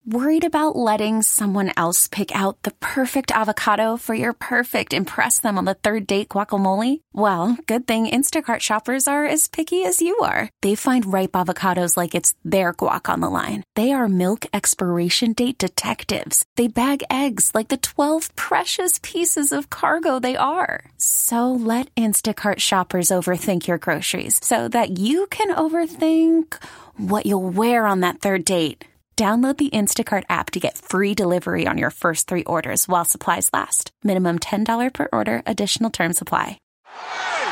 Worried about letting someone else pick out the perfect avocado for your perfect impress them on the third date guacamole? Well, good thing Instacart shoppers are as picky as you are. They find ripe avocados like it's their guac on the line. They are milk expiration date detectives. They bag eggs like the 12 precious pieces of cargo they are. So let Instacart shoppers overthink your groceries so that you can overthink what you'll wear on that third date. Download the Instacart app to get free delivery on your first 3 orders while supplies last. Minimum $10 per order. Additional terms apply. Hey!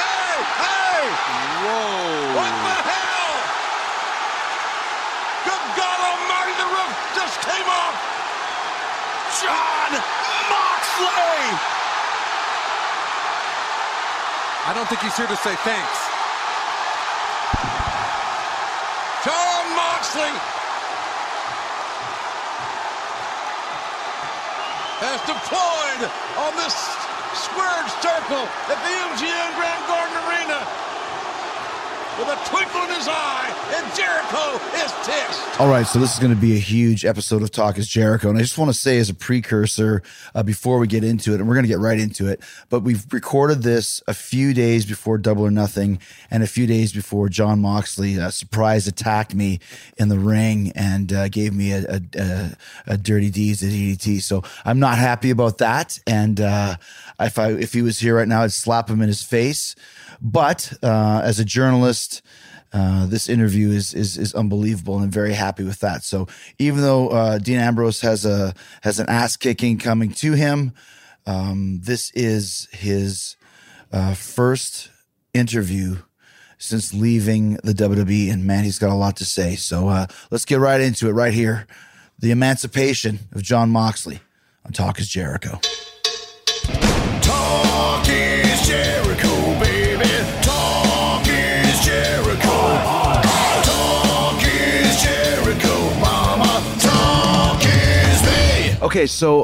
Whoa! What the hell? Good God Almighty, the roof just came off! Jon Moxley! I don't think he's here to say thanks. Jon Moxley has deployed on this squared circle at the MGM Grand Garden Arena with a twinkle in his eye, and Jericho is pissed. All right, so this is going to be a huge episode of Talk is Jericho, and I just want to say as a precursor before we get into it, and we're going to get right into it, but we've recorded this a few days before Double or Nothing and a few days before Jon Moxley surprise attacked me in the ring and gave me a dirty deeds at DDT. So I'm not happy about that, and if he was here right now, I'd slap him in his face. But as a journalist, this interview is unbelievable, and I'm very happy with that. So even though Dean Ambrose has an ass kicking coming to him, this is his first interview since leaving the WWE, and man, he's got a lot to say. So let's get right into it right here. The emancipation of Jon Moxley on Talk is Jericho. Talk is Jericho, baby. Talk is Jericho. Talk is Jericho, mama. Talk is me. Okay, so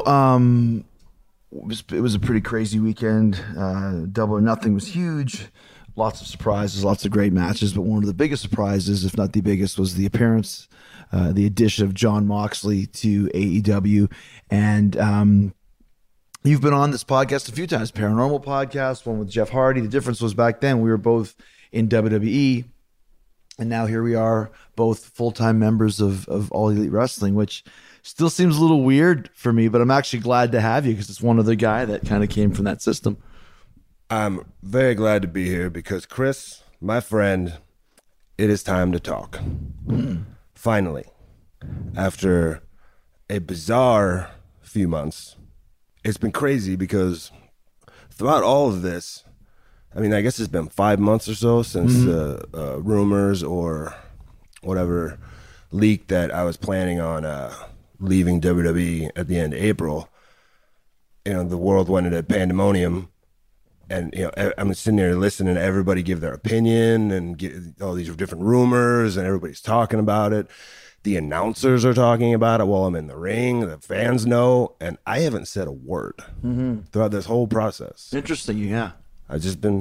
it was a pretty crazy weekend. Double or Nothing was huge. Lots of surprises, lots of great matches, but one of the biggest surprises, if not the biggest, was the appearance, the addition of Jon Moxley to AEW. And you've been on this podcast a few times, Paranormal Podcast, one with Jeff Hardy. The difference was back then we were both in WWE, and now here we are, both full-time members of All Elite Wrestling, which still seems a little weird for me, but I'm actually glad to have you because it's one other guy that kind of came from that system. I'm very glad to be here because, Chris, my friend, it is time to talk. Finally, after a bizarre few months, it's been crazy because throughout all of this, I mean, I guess it's been 5 months or so since the rumors or whatever leaked that I was planning on leaving WWE at the end of April. You know, the world went into pandemonium. And, you know, I'm sitting there listening to everybody give their opinion and get all these different rumors, and everybody's talking about it. The announcers are talking about it while I'm in the ring. The fans know, and I haven't said a word throughout this whole process. Interesting, yeah. I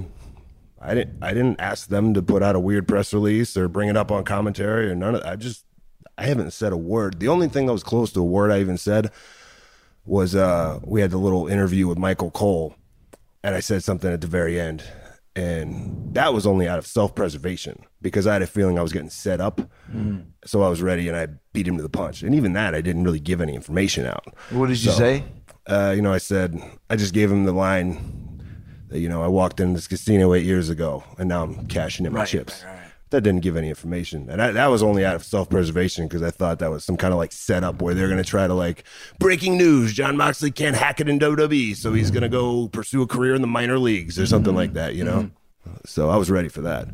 didn't ask them to put out a weird press release or bring it up on commentary or none of that. I haven't said a word. The only thing that was close to a word I even said was we had the little interview with Michael Cole. And I said something at the very end, and that was only out of self-preservation because I had a feeling I was getting set up. So I was ready, and I beat him to the punch. And even that, I didn't really give any information out. What did you say? I said, I just gave him the line that, I walked in this casino 8 years ago, and now I'm cashing in my chips. Right. That didn't give any information. And that was only out of self-preservation because I thought that was some kind of like setup where they're going to try to like, breaking news, Jon Moxley can't hack it in WWE, so he's going to go pursue a career in the minor leagues or something like that, So I was ready for that.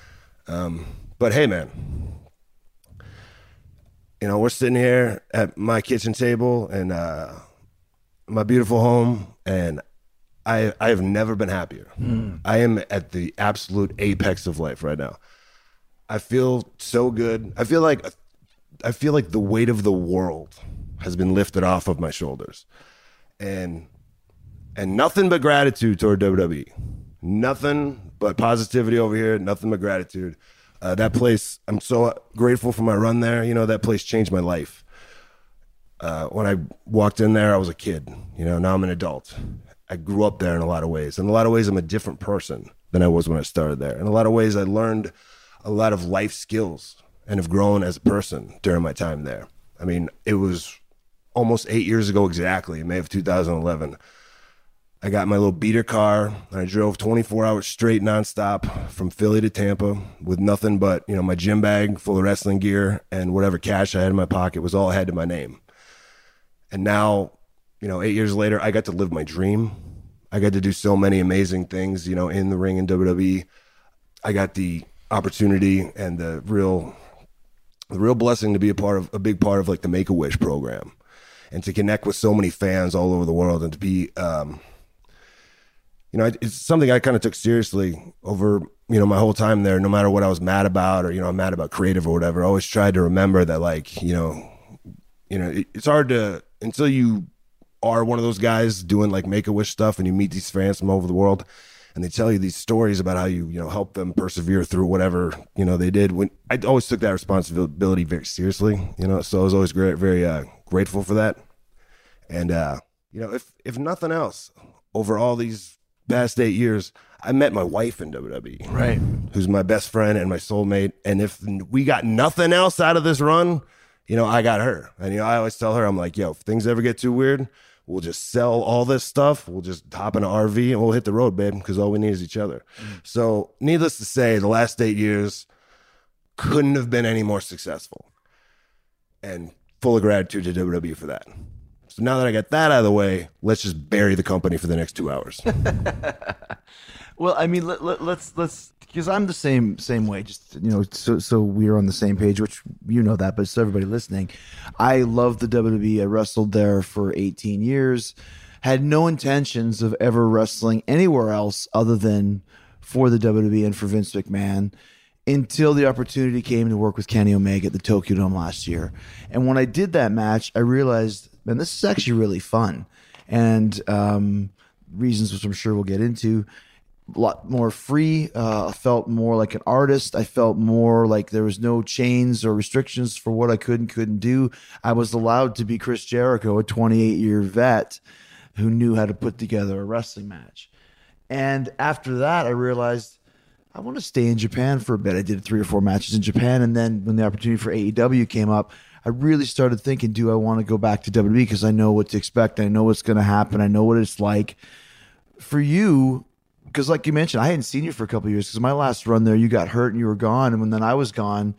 But hey, man, we're sitting here at my kitchen table and my beautiful home, and I have never been happier. I am at the absolute apex of life right now. I feel so good. I feel like the weight of the world has been lifted off of my shoulders, and nothing but gratitude toward WWE. Nothing but positivity over here. Nothing but gratitude. That place, I'm so grateful for my run there. That place changed my life. When I walked in there, I was a kid. Now I'm an adult. I grew up there in a lot of ways. In a lot of ways, I'm a different person than I was when I started there. In a lot of ways, I learned a lot of life skills and have grown as a person during my time there. I mean, it was almost 8 years ago exactly, in May of 2011. I got my little beater car, and I drove 24 hours straight nonstop from Philly to Tampa with nothing but, my gym bag full of wrestling gear and whatever cash I had in my pocket was all I had to my name. And now, 8 years later, I got to live my dream. I got to do so many amazing things, in the ring in WWE. I got the opportunity and the real blessing to be a big part of like the Make-A-Wish program, and to connect with so many fans all over the world, and to be, it's something I kind of took seriously over, my whole time there. No matter what I was mad about, or I'm mad about creative or whatever, I always tried to remember that, like, it's hard to, until you are one of those guys doing like Make-A-Wish stuff and you meet these fans from all over the world and they tell you these stories about how you help them persevere through whatever they did. When I always took that responsibility very seriously, so I was always very grateful for that. And if nothing else, over all these past 8 years, I met my wife in WWE, Right. who's my best friend and my soulmate. And if we got nothing else out of this run, I got her. And, I always tell her, I'm like, yo, if things ever get too weird, we'll just sell all this stuff. We'll just hop in an RV and we'll hit the road, babe, because all we need is each other. So needless to say, the last 8 years couldn't have been any more successful. And full of gratitude to WWE for that. So now that I got that out of the way, let's just bury the company for the next 2 hours. Well, I mean, let's because I'm the same way. Just so we are on the same page, which that, but so everybody listening, I love the WWE. I wrestled there for 18 years. Had no intentions of ever wrestling anywhere else other than for the WWE and for Vince McMahon, until the opportunity came to work with Kenny Omega at the Tokyo Dome last year. And when I did that match, I realized, man, this is actually really fun. And reasons which I'm sure we'll get into. A lot more free. I felt more like an artist. I felt more like there was no chains or restrictions for what I could and couldn't do. I was allowed to be Chris Jericho, a 28-year vet who knew how to put together a wrestling match. And after that, I realized I want to stay in Japan for a bit. I did 3 or 4 matches in Japan, and then when the opportunity for AEW came up, I really started thinking, do I want to go back to WWE? Because I know what to expect. I know what's going to happen. I know what it's like. For you, because like you mentioned, I hadn't seen you for a couple of years, because my last run there, you got hurt and you were gone. And when then I was gone,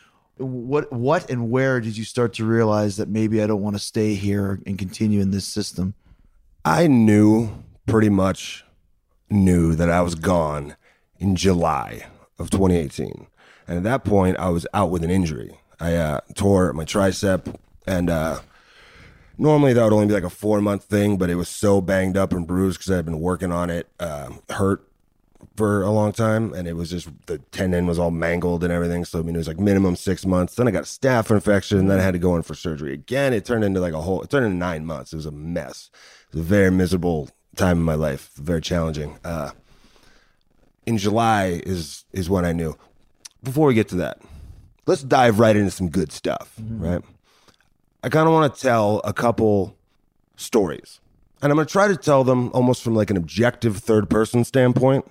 what and where did you start to realize that maybe I don't want to stay here and continue in this system? I pretty much knew that I was gone in July of 2018. And at that point, I was out with an injury. I tore my tricep, and normally that would only be like a 4-month thing, but it was so banged up and bruised because I had been working on it, hurt for a long time, and it was just, the tendon was all mangled and everything. So, it was like minimum 6 months. Then I got a staph infection, and then I had to go in for surgery again. It turned into it turned into 9 months. It was a mess. It was a very miserable time in my life, very challenging. In July is when I knew. Before we get to that, let's dive right into some good stuff, right? I kind of want to tell a couple stories, and I'm going to try to tell them almost from like an objective third-person standpoint,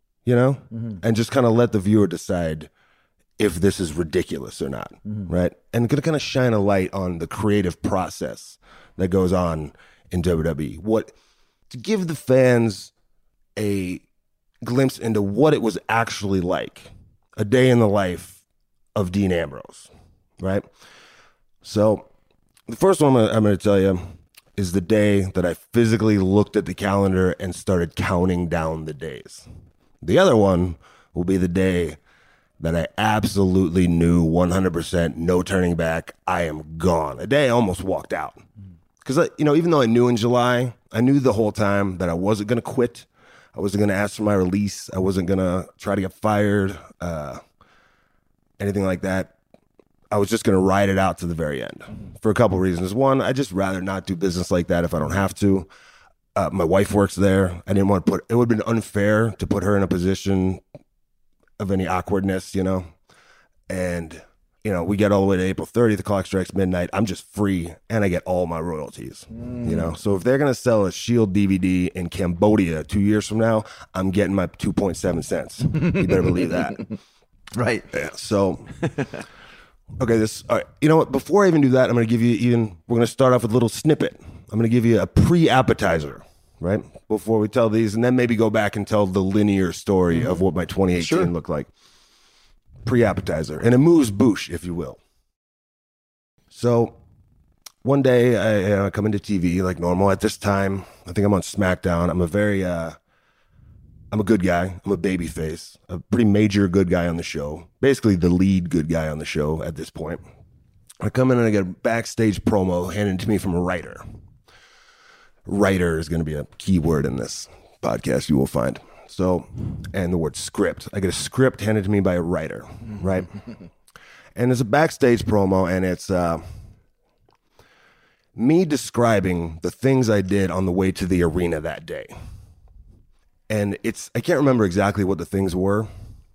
and just kind of let the viewer decide if this is ridiculous or not, right? And going to kind of shine a light on the creative process that goes on in WWE. To give the fans a glimpse into what it was actually like, a day in the life of Dean Ambrose, right? So the first one I'm going to tell you is the day that I physically looked at the calendar and started counting down the days. The other one will be the day that I absolutely knew 100%, no turning back, I am gone. A day I almost walked out. Because, even though I knew in July, I knew the whole time that I wasn't going to quit. I wasn't going to ask for my release. I wasn't going to try to get fired, anything like that. I was just going to ride it out to the very end for a couple reasons. One, I just rather not do business like that if I don't have to. My wife works there. I didn't want to it would have been unfair to put her in a position of any awkwardness, And we get all the way to April 30th, the clock strikes midnight. I'm just free, and I get all my royalties. So if they're going to sell a Shield DVD in Cambodia 2 years from now, I'm getting my 2.7 cents. You better believe that. Right. Yeah, so, okay, all right. You know what? Before I even do that, I'm going to give you we're going to start off with a little snippet. I'm going to give you a pre-appetizer, right? Before we tell these, and then maybe go back and tell the linear story of what my 2018 looked like. Pre-appetizer, an amuse-bouche, if you will. So, one day, I come into TV like normal. At this time, I think I'm on SmackDown. I'm a good guy. I'm a baby face. A pretty major good guy on the show. Basically the lead good guy on the show at this point. I come in and I get a backstage promo handed to me from a writer. Writer is going to be a key word in this podcast you will find. So, and the word script. I get a script handed to me by a writer, right? And it's a backstage promo, and it's me describing the things I did on the way to the arena that day. And I can't remember exactly what the things were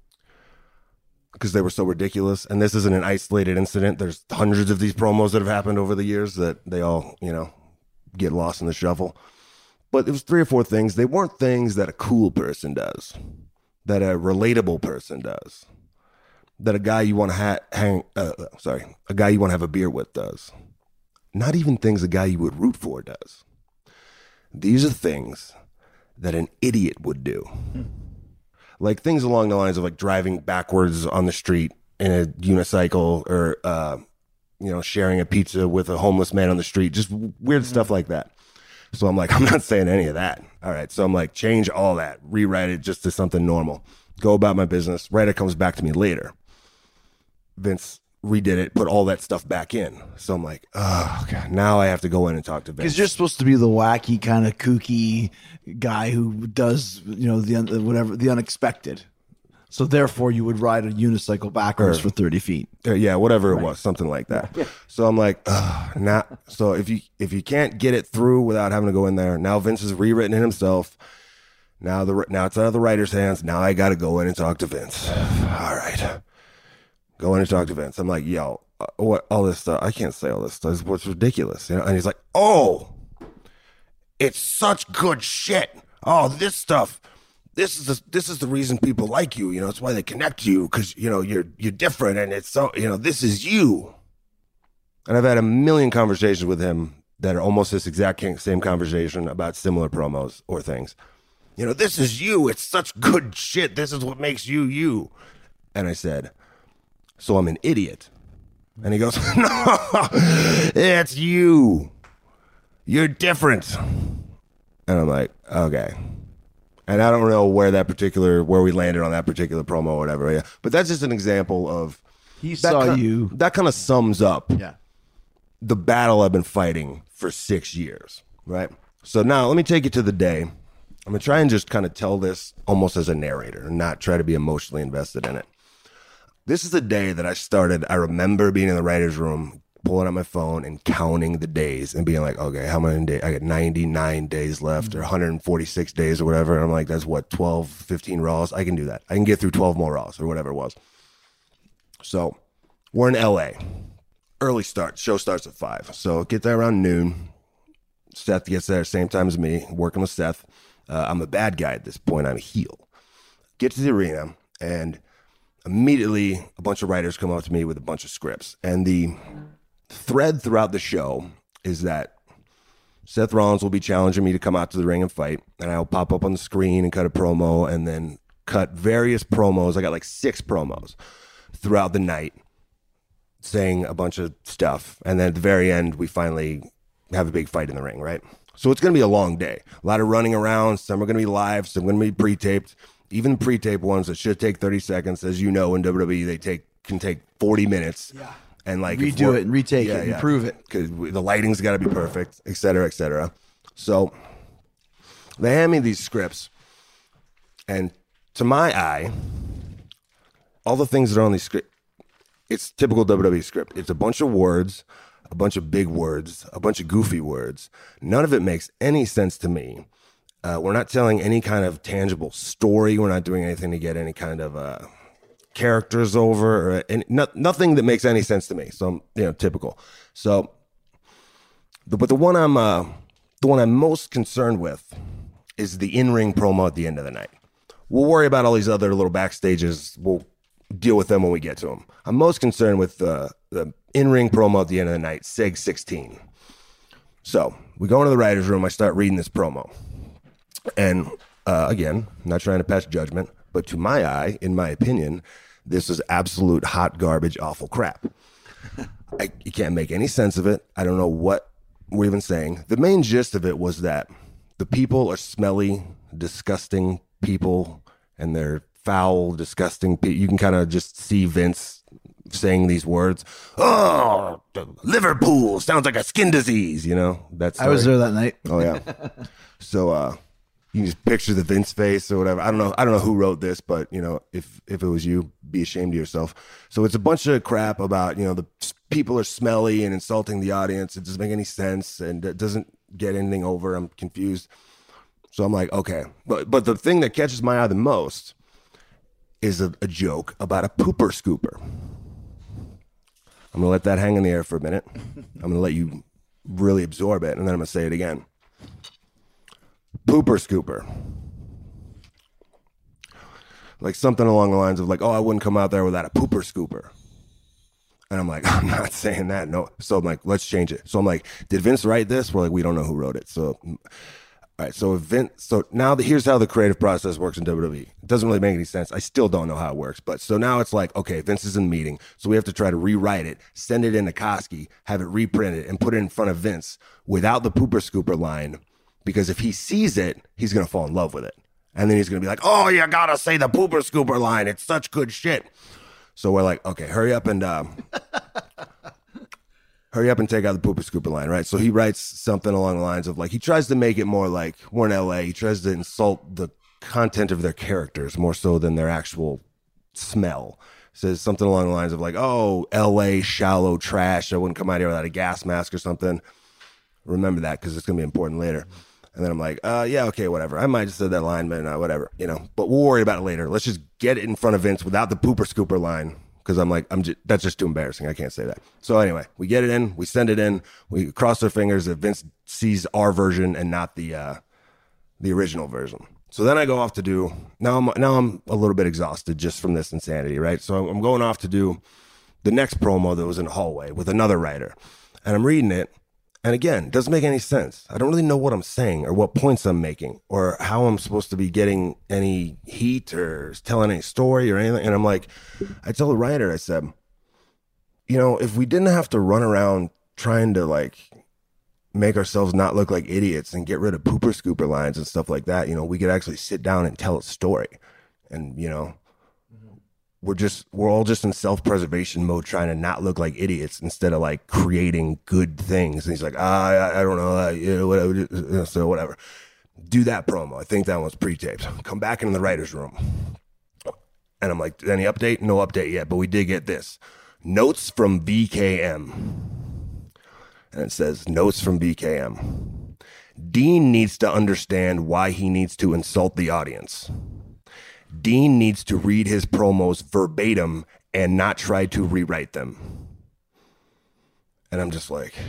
because they were so ridiculous. And this isn't an isolated incident. There's hundreds of these promos that have happened over the years that they all, get lost in the shuffle. But it was 3 or 4 things. They weren't things that a cool person does, that a relatable person does, that a guy you want to a guy you want to have a beer with does. Not even things a guy you would root for does. These are things that an idiot would do. Like things along the lines of like driving backwards on the street in a unicycle or, sharing a pizza with a homeless man on the street, just weird stuff like that. So I'm like, I'm not saying any of that. All right. So I'm like, change all that, rewrite it just to something normal, go about my business. Writer comes back to me later. Vince redid it, put all that stuff back in. So I'm like, oh God, now I have to go in and talk to Vince. Because you're supposed to be the wacky kind of kooky guy who does, the unexpected. So therefore you would ride a unicycle backwards for 30 feet. Yeah, whatever it was, something like that. Yeah. So I'm like, so if you can't get it through without having to go in there, now Vince has rewritten it himself. Now it's out of the writer's hands. Now I got to go in and talk to Vince. All right. Go in and talk to Vince. I'm like, yo, what all this stuff? I can't say all this stuff. It's ridiculous. And he's like, oh, it's such good shit. Oh, this stuff. This is the reason people like you. It's why they connect to you because you're different and it's so this is you. And I've had a million conversations with him that are almost this exact same conversation about similar promos or things. This is you. It's such good shit. This is what makes you you. And I said, so I'm an idiot. And he goes, no, it's you. You're different. And I'm like, okay. And I don't know where we landed on that particular promo or whatever. Yeah. But that's just an example of that kind of sums up the battle I've been fighting for 6 years. Right. So now let me take you to the day. I'm going to try and just kind of tell this almost as a narrator and not try to be emotionally invested in it. This is the day that I remember being in the writer's room, pulling out my phone and counting the days and being like, okay, how many days? I got 99 days left or 146 days or whatever. And I'm like, that's what, 12, 15 Raws? I can do that. I can get through 12 more Raws or whatever it was. So we're in LA. Early start. Show starts at 5. So get there around noon. Seth gets there same time as me, working with Seth. I'm a bad guy at this point. I'm a heel. Get to the arena and immediately a bunch of writers come up to me with a bunch of scripts. And the thread throughout the show is that Seth Rollins will be challenging me to come out to the ring and fight, and I'll pop up on the screen and cut a promo and then cut various promos. I got like 6 promos throughout the night saying a bunch of stuff, and then at the very end we finally have a big fight in the ring, right? So it's going to be a long day. A lot of running around. Some are going to be live, some are going to be pre-taped. Even pre-tape ones that should take 30 seconds, as you know, in WWE, can take 40 minutes. Yeah. And like redo it and retake it, improve it. Because the lighting's got to be perfect, et cetera, et cetera. So they hand me these scripts. And to my eye, all the things that are on these scripts, it's typical WWE script. It's a bunch of words, a bunch of big words, a bunch of goofy words. None of it makes any sense to me. We're not telling any kind of tangible story. We're not doing anything to get any kind of characters over, and nothing that makes any sense to me. So, typical. So, but the one I'm most concerned with is the in-ring promo at the end of the night. We'll worry about all these other little backstages. We'll deal with them when we get to them. I'm most concerned with the in-ring promo at the end of the night, Seg 16. So we go into the writer's room. I start reading this promo. And again, I'm not trying to pass judgment, but to my eye, in my opinion, this is absolute hot garbage, awful crap. You can't make any sense of it. I don't know what we're even saying. The main gist of it was that the people are smelly, disgusting people, and they're foul, disgusting people. You can kind of just see Vince saying these words. Oh, Liverpool sounds like a skin disease, That's I was there that night. Oh yeah. So you can just picture the Vince face or whatever. I don't know who wrote this, but if it was you, be ashamed of yourself. So it's a bunch of crap about the people are smelly and insulting the audience. It doesn't make any sense and it doesn't get anything over. I'm confused. So I'm like, okay. But the thing that catches my eye the most is a joke about a pooper scooper. I'm going to let that hang in the air for a minute. I'm going to let you really absorb it, and then I'm going to say it again. Pooper scooper. Like something along the lines of like, oh, I wouldn't come out there without a pooper scooper. And I'm like, I'm not saying that. No. So I'm like, let's change it. So I'm like, did Vince write this? We're like, we don't know who wrote it. So, all right. So now here's how the creative process works in WWE. It doesn't really make any sense. I still don't know how it works. But so now it's like, okay, Vince is in a meeting. So we have to try to rewrite it, send it into Koski, have it reprinted and put it in front of Vince without the pooper scooper line. Because if he sees it, he's going to fall in love with it. And then he's going to be like, oh, you got to say the pooper scooper line. It's such good shit. So we're like, okay, hurry up and take out the pooper scooper line, right? So he writes something along the lines of like, he tries to make it more like, we're in LA. He tries to insult the content of their characters more so than their actual smell. Says something along the lines of like, oh, LA shallow trash. I wouldn't come out here without a gas mask or something. Remember that because it's going to be important later. And then I'm like, yeah, okay, whatever. I might have said that line, but whatever, But we'll worry about it later. Let's just get it in front of Vince without the pooper scooper line because I'm like, that's just too embarrassing. I can't say that. So anyway, we get it in, we send it in, we cross our fingers that Vince sees our version and not the original version. So then I go off to do. Now I'm a little bit exhausted just from this insanity, right? So I'm going off to do the next promo that was in the hallway with another writer, and I'm reading it. And again, it doesn't make any sense. I don't really know what I'm saying or what points I'm making or how I'm supposed to be getting any heat or telling any story or anything. And I'm like, I told the writer, I said, if we didn't have to run around trying to like make ourselves not look like idiots and get rid of pooper scooper lines and stuff like that, we could actually sit down and tell a story. And, we're all just in self-preservation mode trying to not look like idiots instead of like creating good things. And he's like, I don't know, whatever. So whatever. Do that promo. I think that one's pre-taped. Come back into the writer's room. And I'm like, any update? No update yet, but we did get this. Notes from BKM. And it says, notes from BKM. Dean needs to understand why he needs to insult the audience. Dean needs to read his promos verbatim and not try to rewrite them. And I'm just like,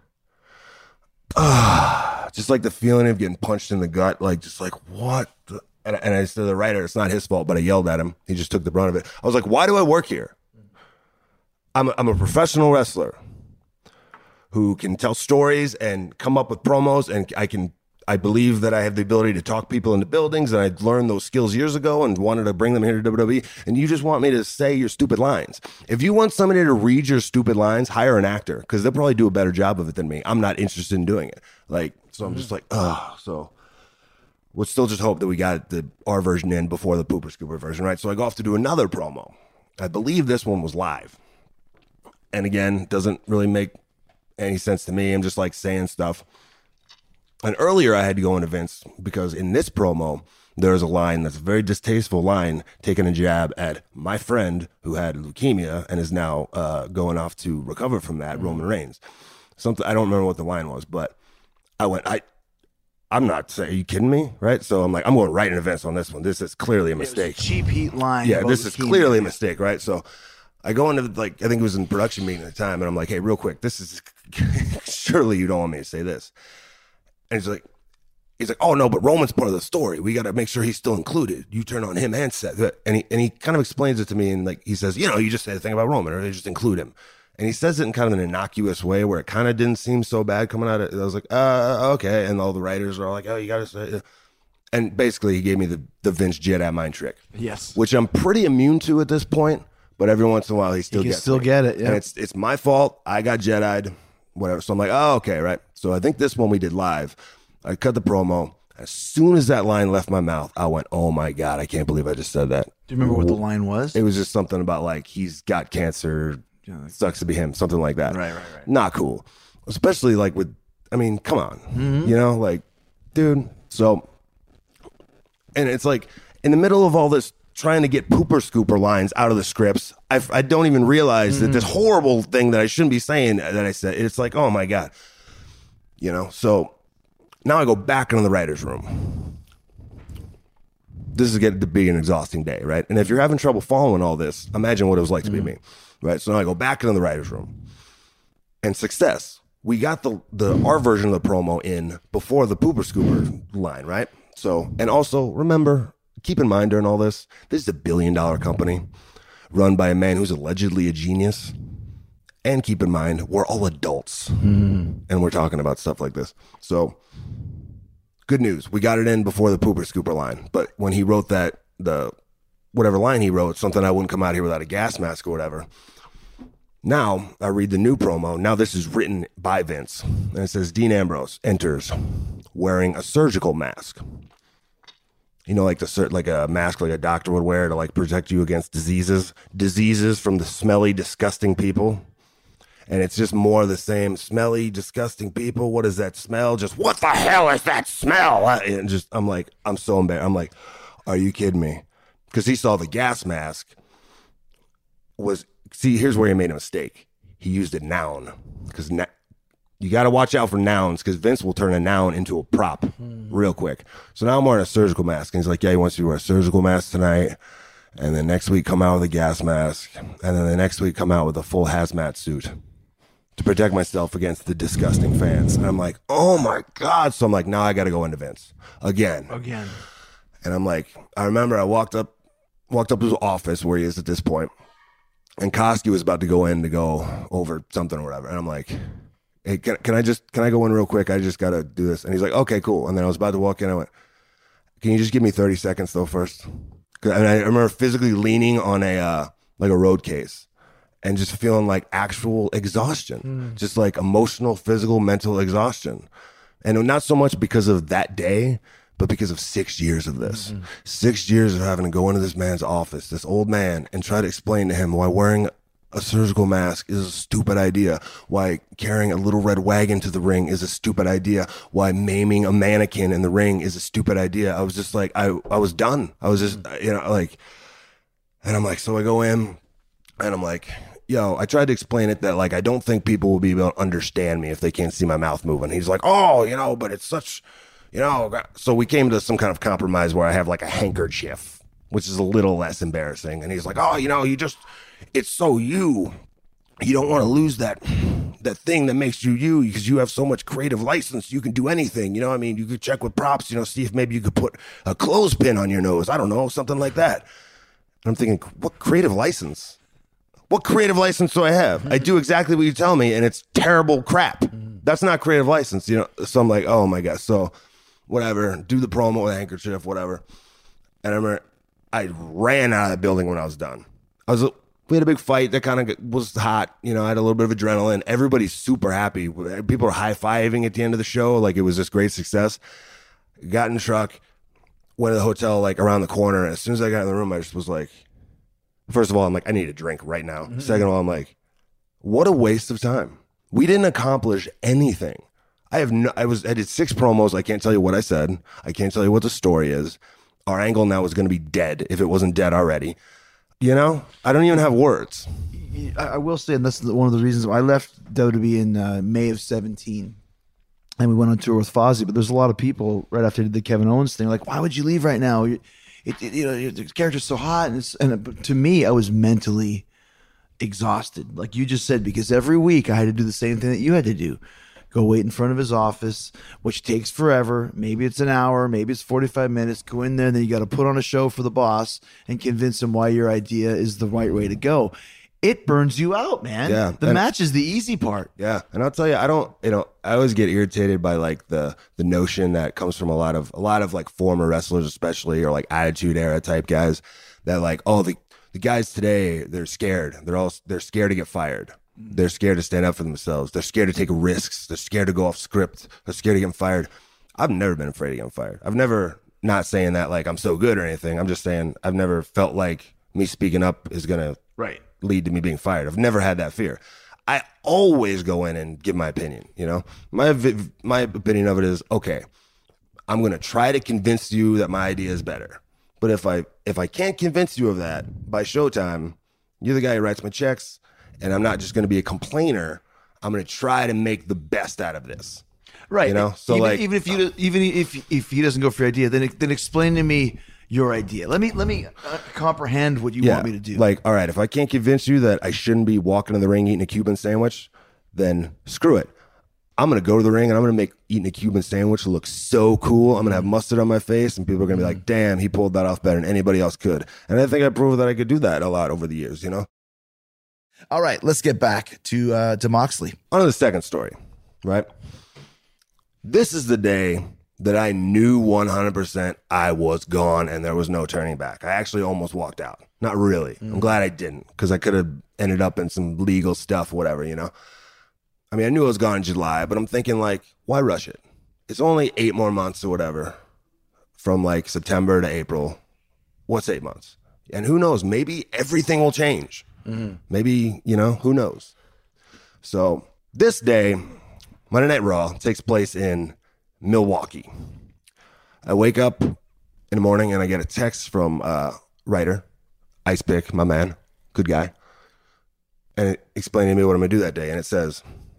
just like the feeling of getting punched in the gut, like just like what? And I said to the writer, it's not his fault, but I yelled at him. He just took the brunt of it. I was like, why do I work here? I'm a professional wrestler who can tell stories and come up with promos, and I believe that I have the ability to talk people into buildings, and I learned those skills years ago and wanted to bring them here to WWE, and you just want me to say your stupid lines. If you want somebody to read your stupid lines, hire an actor, because they'll probably do a better job of it than me. I'm not interested in doing it. So I'm just like, so we'll still just hope that we got our version in before the pooper scooper version, right? So I go off to do another promo. I believe this one was live. And again, doesn't really make any sense to me. I'm just like saying stuff. And earlier I had to go into Vince because in this promo, there's a line that's a very distasteful line taking a jab at my friend who had leukemia and is now going off to recover from that, Roman Reigns. Something I don't remember what the line was, but I I'm not saying, are you kidding me? Right? So I'm like, I'm going right into Vince on this one. This is clearly a mistake. Cheap heat line. Yeah, this is clearly a mistake, right? So I go into like, I think it was in production meeting at the time, and I'm like, hey, real quick, this is surely you don't want me to say this. And he's like, oh no, but Roman's part of the story. We got to make sure he's still included. You turn on him and Seth, and he kind of explains it to me, and like he says, you just say the thing about Roman, or they just include him. And he says it in kind of an innocuous way where it kind of didn't seem so bad coming out of it. I was like, okay. And all the writers are all like, oh, you got to say it. And basically he gave me the Vince Jedi mind trick. Yes. Which I'm pretty immune to at this point, but every once in a while he still gets me. Get it. Yeah. And it's my fault. I got Jedi'd, whatever. So I'm like, oh, okay, right. So I think this one we did live. I cut the promo. As soon as that line left my mouth, I went, oh my God, I can't believe I just said that. Do you remember what the line was? It was just something about like, he's got cancer. Sucks to be him, something like that. Right. Not cool. Especially like with, I mean, come on. Like, dude. So, and it's like in the middle of all this trying to get pooper scooper lines out of the scripts, I don't even realize that this horrible thing that I shouldn't be saying that I said, it's like, oh my God. So now I go back into the writer's room. This is getting to be an exhausting day, right? And if you're having trouble following all this, imagine what it was like to be me. Right, so now I go back into the writer's room, and success. We got our version of the promo in before the pooper scooper line, right? So, and also remember, keep in mind during all this is a $1 billion company run by a man who's allegedly a genius. And keep in mind, we're all adults, and we're talking about stuff like this. So, good news, we got it in before the pooper scooper line. But when he wrote that, whatever line he wrote, something I wouldn't come out here without a gas mask or whatever. Now, I read the new promo. Now this is written by Vince. And it says, Dean Ambrose enters wearing a surgical mask. Like a mask like a doctor would wear to like protect you against diseases from the smelly, disgusting people. And it's just more of the same smelly, disgusting people. What is that smell? Just, what the hell is that smell? And just, I'm like, I'm so embarrassed. I'm like, are you kidding me? Because he saw the gas mask here's where he made a mistake. He used a noun. Because you got to watch out for nouns, because Vince will turn a noun into a prop real quick. So now I'm wearing a surgical mask. And he's like, yeah, he wants you to wear a surgical mask tonight. And then next week come out with a gas mask. And then the next week come out with a full hazmat suit to protect myself against the disgusting fans. And I'm like, oh my God. So I'm like, now I got to go into Vince again. And I'm like, I remember I walked up to his office where he is at this point, and Koski was about to go in to go over something or whatever. And I'm like, hey, can I go in real quick? I just got to do this. And he's like, okay, cool. And then I was about to walk in. I went, can you just give me 30 seconds though first? I remember physically leaning on a road case and just feeling like actual exhaustion, just like emotional, physical, mental exhaustion. And not so much because of that day, but because of 6 years of this. 6 years of having to go into this man's office, this old man, and try to explain to him why wearing a surgical mask is a stupid idea, why carrying a little red wagon to the ring is a stupid idea, why maiming a mannequin in the ring is a stupid idea. I was just like, I was done. I was just, and I'm like, so I go in, and I'm like, I tried to explain it that, like, I don't think people will be able to understand me if they can't see my mouth moving. He's like, oh, but it's such... so we came to some kind of compromise where I have like a handkerchief, which is a little less embarrassing. And he's like, oh, it's so you don't want to lose that thing that makes you because you have so much creative license. You can do anything. You could check with props, see if maybe you could put a clothespin on your nose. I don't know, something like that. And I'm thinking, what creative license? What creative license do I have? I do exactly what you tell me, and it's terrible crap. That's not creative license, So I'm like, oh my God. So whatever, do the promo with a handkerchief, whatever. And I remember I ran out of the building when I was done. We had a big fight that kind of was hot. I had a little bit of adrenaline. Everybody's super happy. People are high-fiving at the end of the show. Like, it was this great success. Got in the truck, went to the hotel, like, around the corner. And as soon as I got in the room, I just was like, first of all, I'm like, I need a drink right now. Second of all, I'm like, what a waste of time. We didn't accomplish anything. I did 6 promos. I can't tell you what I said. I can't tell you what the story is. Our angle now is going to be dead if it wasn't dead already. I don't even have words. I will say, and that's one of the reasons I left WWE in May of 17. and we went on tour with Fozzy. But there's a lot of people right after I did the Kevin Owens thing, like, why would you leave right now? The character's so hot, but to me, I was mentally exhausted, like you just said, because every week I had to do the same thing that you had to do. Go wait in front of his office, which takes forever. Maybe it's an hour, maybe it's 45 minutes. Go in there, and then you got to put on a show for the boss and convince him why your idea is the right way to go. It burns you out, man. Yeah. The match is the easy part. Yeah. And I'll tell you, I always get irritated by like the notion that comes from a lot of like former wrestlers, especially, or like Attitude Era type guys, that like, oh, the guys today, they're scared. They're scared to get fired. They're scared to stand up for themselves. They're scared to take risks. They're scared to go off script. They're scared of getting fired. I've never been afraid of getting fired. I've never, not saying that like I'm so good or anything. I'm just saying I've never felt like me speaking up is going to lead to me being fired. I've never had that fear. I always go in and give my opinion, you know? My opinion of it is, okay, I'm going to try to convince you that my idea is better. But if I can't convince you of that by showtime, you're the guy who writes my checks, and I'm not just going to be a complainer. I'm going to try to make the best out of this. Right. You know? So even if he doesn't go for your idea, then explain to me your idea. Let me comprehend what you want me to do. Like, all right, if I can't convince you that I shouldn't be walking in the ring eating a Cuban sandwich, then screw it. I'm going to go to the ring and I'm going to make eating a Cuban sandwich look so cool. I'm going to have mustard on my face and people are going to be like, damn, he pulled that off better than anybody else could. And I think I proved that I could do that a lot over the years, you know? All right, let's get back to Moxley. On to the second story, right? This is the day that I knew 100% I was gone and there was no turning back. I actually almost walked out. Not really. I'm glad I didn't, because I could have ended up in some legal stuff, whatever, you know? I mean, I knew I was gone in July, but I'm thinking, like, why rush it? It's only 8 more months or whatever from, like, September to April. What's 8 months? And who knows? Maybe everything will change. Maybe, you know, who knows? So this day, Monday Night Raw, takes place in Milwaukee. I wake up in the morning and I get a text from writer, Ice Pick, my man, good guy, and explaining to me what I'm going to do that day. And it says,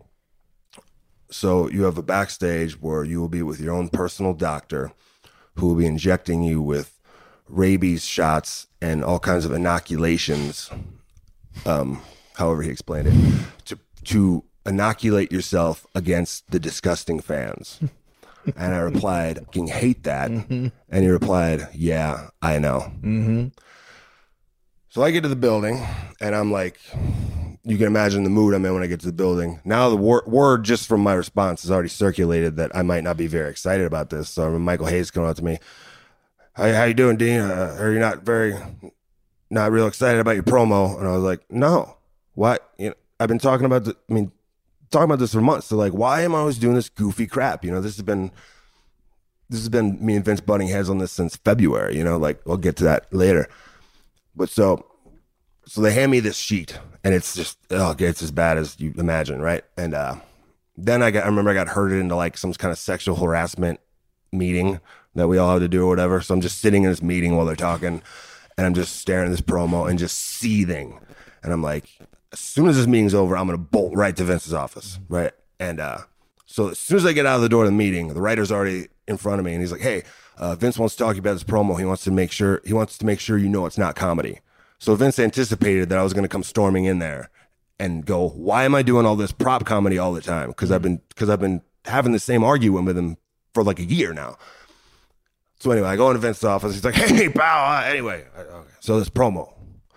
so you have a backstage where you will be with your own personal doctor who will be injecting you with rabies shots and all kinds of inoculations, however he explained it, to inoculate yourself against the disgusting fans. And I replied, I fucking hate that. And he replied, yeah, I know. So I get to the building and I'm like, you can imagine the mood I'm in when I get to the building. Now the word just from my response has already circulated that I might not be very excited about this. So Michael Hayes coming out to me, how you doing, Dean? Are you not real excited about your promo? And I was like, no. What? You know, I've been talking about this for months. So like, why am I always doing this goofy crap? You know, this has been me and Vince butting heads on this since February. You know, like we'll get to that later. But so they hand me this sheet, and it's just it's as bad as you imagine, right? And then I remember I got herded into like some kind of sexual harassment meeting that we all had to do or whatever. So I'm just sitting in this meeting while they're talking, and I'm just staring at this promo and just seething. And I'm like, as soon as this meeting's over, I'm gonna bolt right to Vince's office, right? And so as soon as I get out of the door of the meeting, the writer's already in front of me, and he's like, "Hey, Vince wants to talk to you about this promo. He wants to make sure you know it's not comedy." So Vince anticipated that I was going to come storming in there and go, "Why am I doing all this prop comedy all the time?" Because I've been having the same argument with him for like a year now. So anyway, I go into Vince's office. He's like, "Hey, pal." Anyway, okay. So this promo,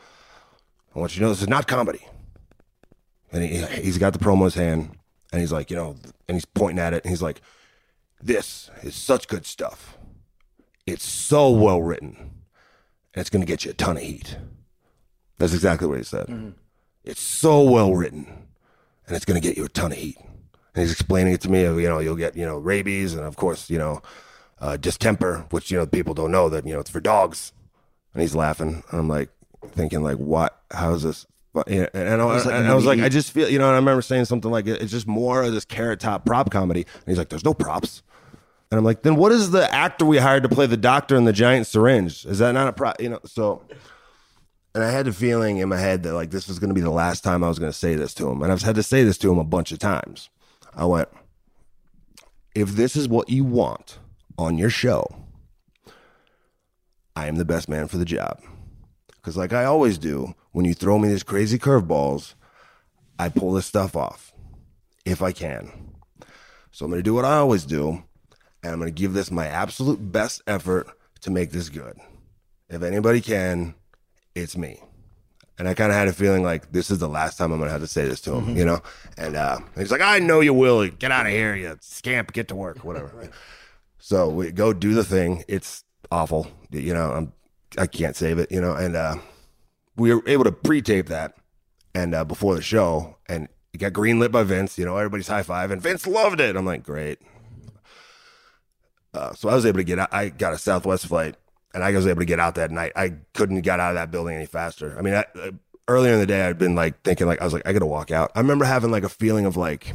I want you to know this is not comedy. And he's got the promo in his hand, and he's like, you know, and he's pointing at it, and he's like, "This is such good stuff. It's so well written, and it's going to get you a ton of heat." That's exactly what he said. It's so well written, and it's going to get you a ton of heat. And he's explaining it to me, you know, you'll get, you know, rabies, and of course, you know, distemper, which, you know, people don't know that, you know, it's for dogs. And he's laughing, and I'm like thinking, like, what? How is this? And I was like, I just feel, you know, and I remember saying something like, it's just more of this Carrot Top prop comedy. And he's like, there's no props. And I'm like, then what is the actor we hired to play the doctor in the giant syringe? Is that not a prop? You know, so, and I had the feeling in my head that like this was going to be the last time I was going to say this to him. And I've had to say this to him a bunch of times. I went, if this is what you want on your show, I am the best man for the job. Because like I always do, when you throw me these crazy curveballs, I pull this stuff off, if I can. So I'm going to do what I always do, and I'm going to give this my absolute best effort to make this good. If anybody can, it's me. And I kind of had a feeling like this is the last time I'm going to have to say this to him, you know? And he's like, I know you will. Get out of here, you scamp. Get to work, whatever. So we go do the thing. It's awful. You know, I can't save it, you know? And we were able to pre-tape that and before the show. And it got greenlit by Vince. You know, everybody's high-fiving. Vince loved it. I'm like, great. So I was able to get out. I got a Southwest flight. And I was able to get out that night. I couldn't get out of that building any faster. I mean, earlier in the day, I'd been like thinking, like I was like, I got to walk out. I remember having like a feeling of like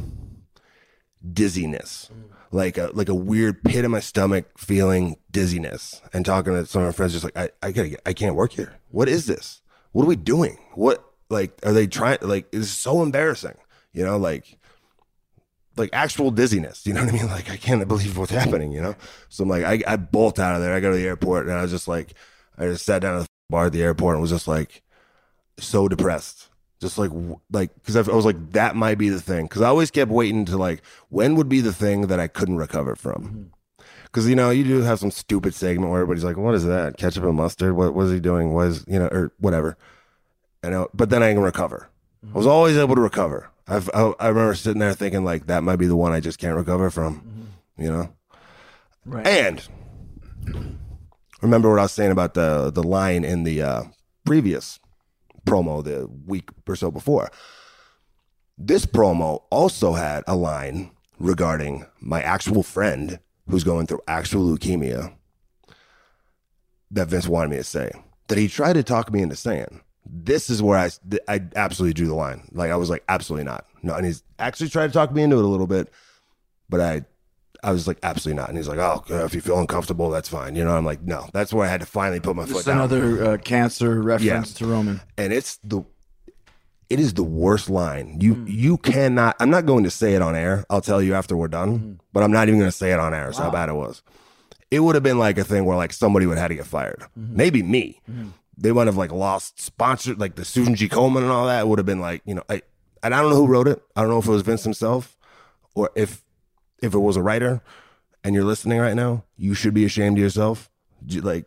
dizziness, like a weird pit in my stomach feeling dizziness, and talking to some of my friends, just like I can't work here. What is this? What are we doing? What like are they trying? Like it's so embarrassing, you know, like actual dizziness, you know what I mean? Like, I can't believe what's happening, you know? So I'm like, I bolt out of there. I go to the airport, and I was just like, I just sat down at the bar at the airport and was just like, so depressed. Just like, because I was like, that might be the thing. Because I always kept waiting to like, when would be the thing that I couldn't recover from? Because, you know, you do have some stupid segment where everybody's like, what is that? Ketchup and mustard? What is he doing? What is, you know, or whatever. I know, but then I can recover. I was always able to recover. I remember sitting there thinking like that might be the one I just can't recover from, you know? Right. And remember what I was saying about the line in the previous promo the week or so before. This promo also had a line regarding my actual friend who's going through actual leukemia that Vince wanted me to say, that he tried to talk me into saying. This is where I absolutely drew the line. Like, I was like, absolutely not. No, and he's actually tried to talk me into it a little bit, but I was like, absolutely not. And he's like, oh, if you feel uncomfortable, that's fine. You know, I'm like, no. That's where I had to finally put my foot down. Another cancer reference to Roman. And it is the worst line. You cannot, I'm not going to say it on air. I'll tell you after we're done, but I'm not even going to say it on air. That's how bad it was. It would have been like a thing where like somebody would have had to get fired. Maybe me. They might have like lost sponsor, like the Susan G. Komen and all that. It would have been like, you know, and I don't know who wrote it. I don't know if it was Vince himself or if it was a writer and you're listening right now, you should be ashamed of yourself. Like,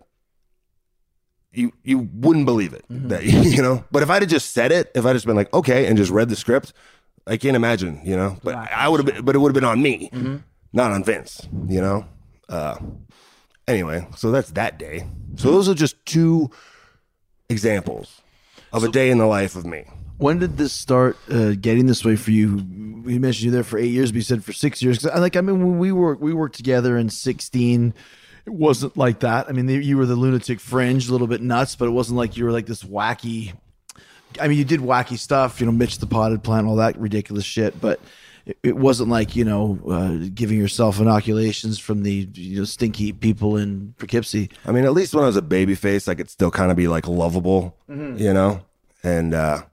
you wouldn't believe it, that, you know? But if I'd have just said it, if I'd just been like, okay, and just read the script, I can't imagine, you know? But I would have been, but it would have been on me, not on Vince, you know? Anyway, so that's that day. So those are just two examples of a day in the life of me. When did this start getting this way for you? You mentioned you were there for 8 years, but you said for 6 years. When we worked together in 2016, it wasn't like that. I mean, you were the lunatic fringe, a little bit nuts, but it wasn't like you were like this wacky. I mean, you did wacky stuff, you know, Mitch the Potted Plant, all that ridiculous shit, but it wasn't like, you know, giving yourself inoculations from the, you know, stinky people in Poughkeepsie. I mean, at least when I was a baby face, I could still kind of be like lovable, you know, and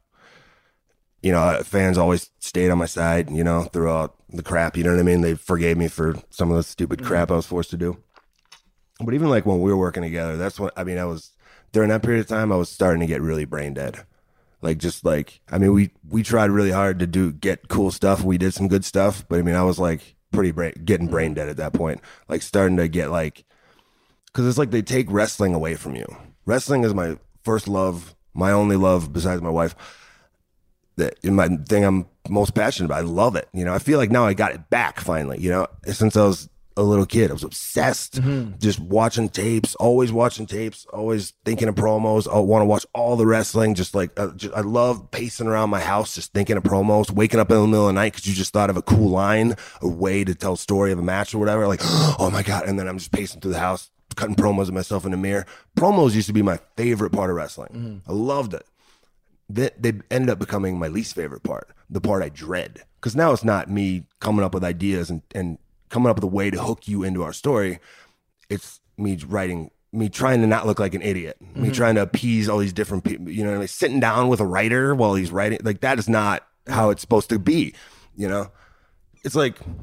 you know, fans always stayed on my side, you know, throughout the crap, you know what I mean? They forgave me for some of the stupid crap I was forced to do. But even like when we were working together, that's when, I mean, during that period of time, I was starting to get really brain dead. Like, just like, I mean, we tried really hard to get cool stuff. We did some good stuff, but I mean, I was like getting brain dead at that point. Like, starting to get like, because it's like they take wrestling away from you. Wrestling is my first love, my only love besides my wife. That my thing I'm most passionate about. I love it. You know, I feel like now I got it back finally. You know, since I was a little kid, I was obsessed, just watching tapes, always thinking of promos. I want to watch all the wrestling. Just like, I love pacing around my house, just thinking of promos, waking up in the middle of the night because you just thought of a cool line, a way to tell a story of a match or whatever. Like, oh my God. And then I'm just pacing through the house, cutting promos of myself in the mirror. Promos used to be my favorite part of wrestling. I loved it. They ended up becoming my least favorite part, the part I dread. Because now it's not me coming up with ideas and coming up with a way to hook you into our story. It's me trying to not look like an idiot, me trying to appease all these different people, you know what I mean? Sitting down with a writer while he's writing, like, that is not how it's supposed to be, you know? It's like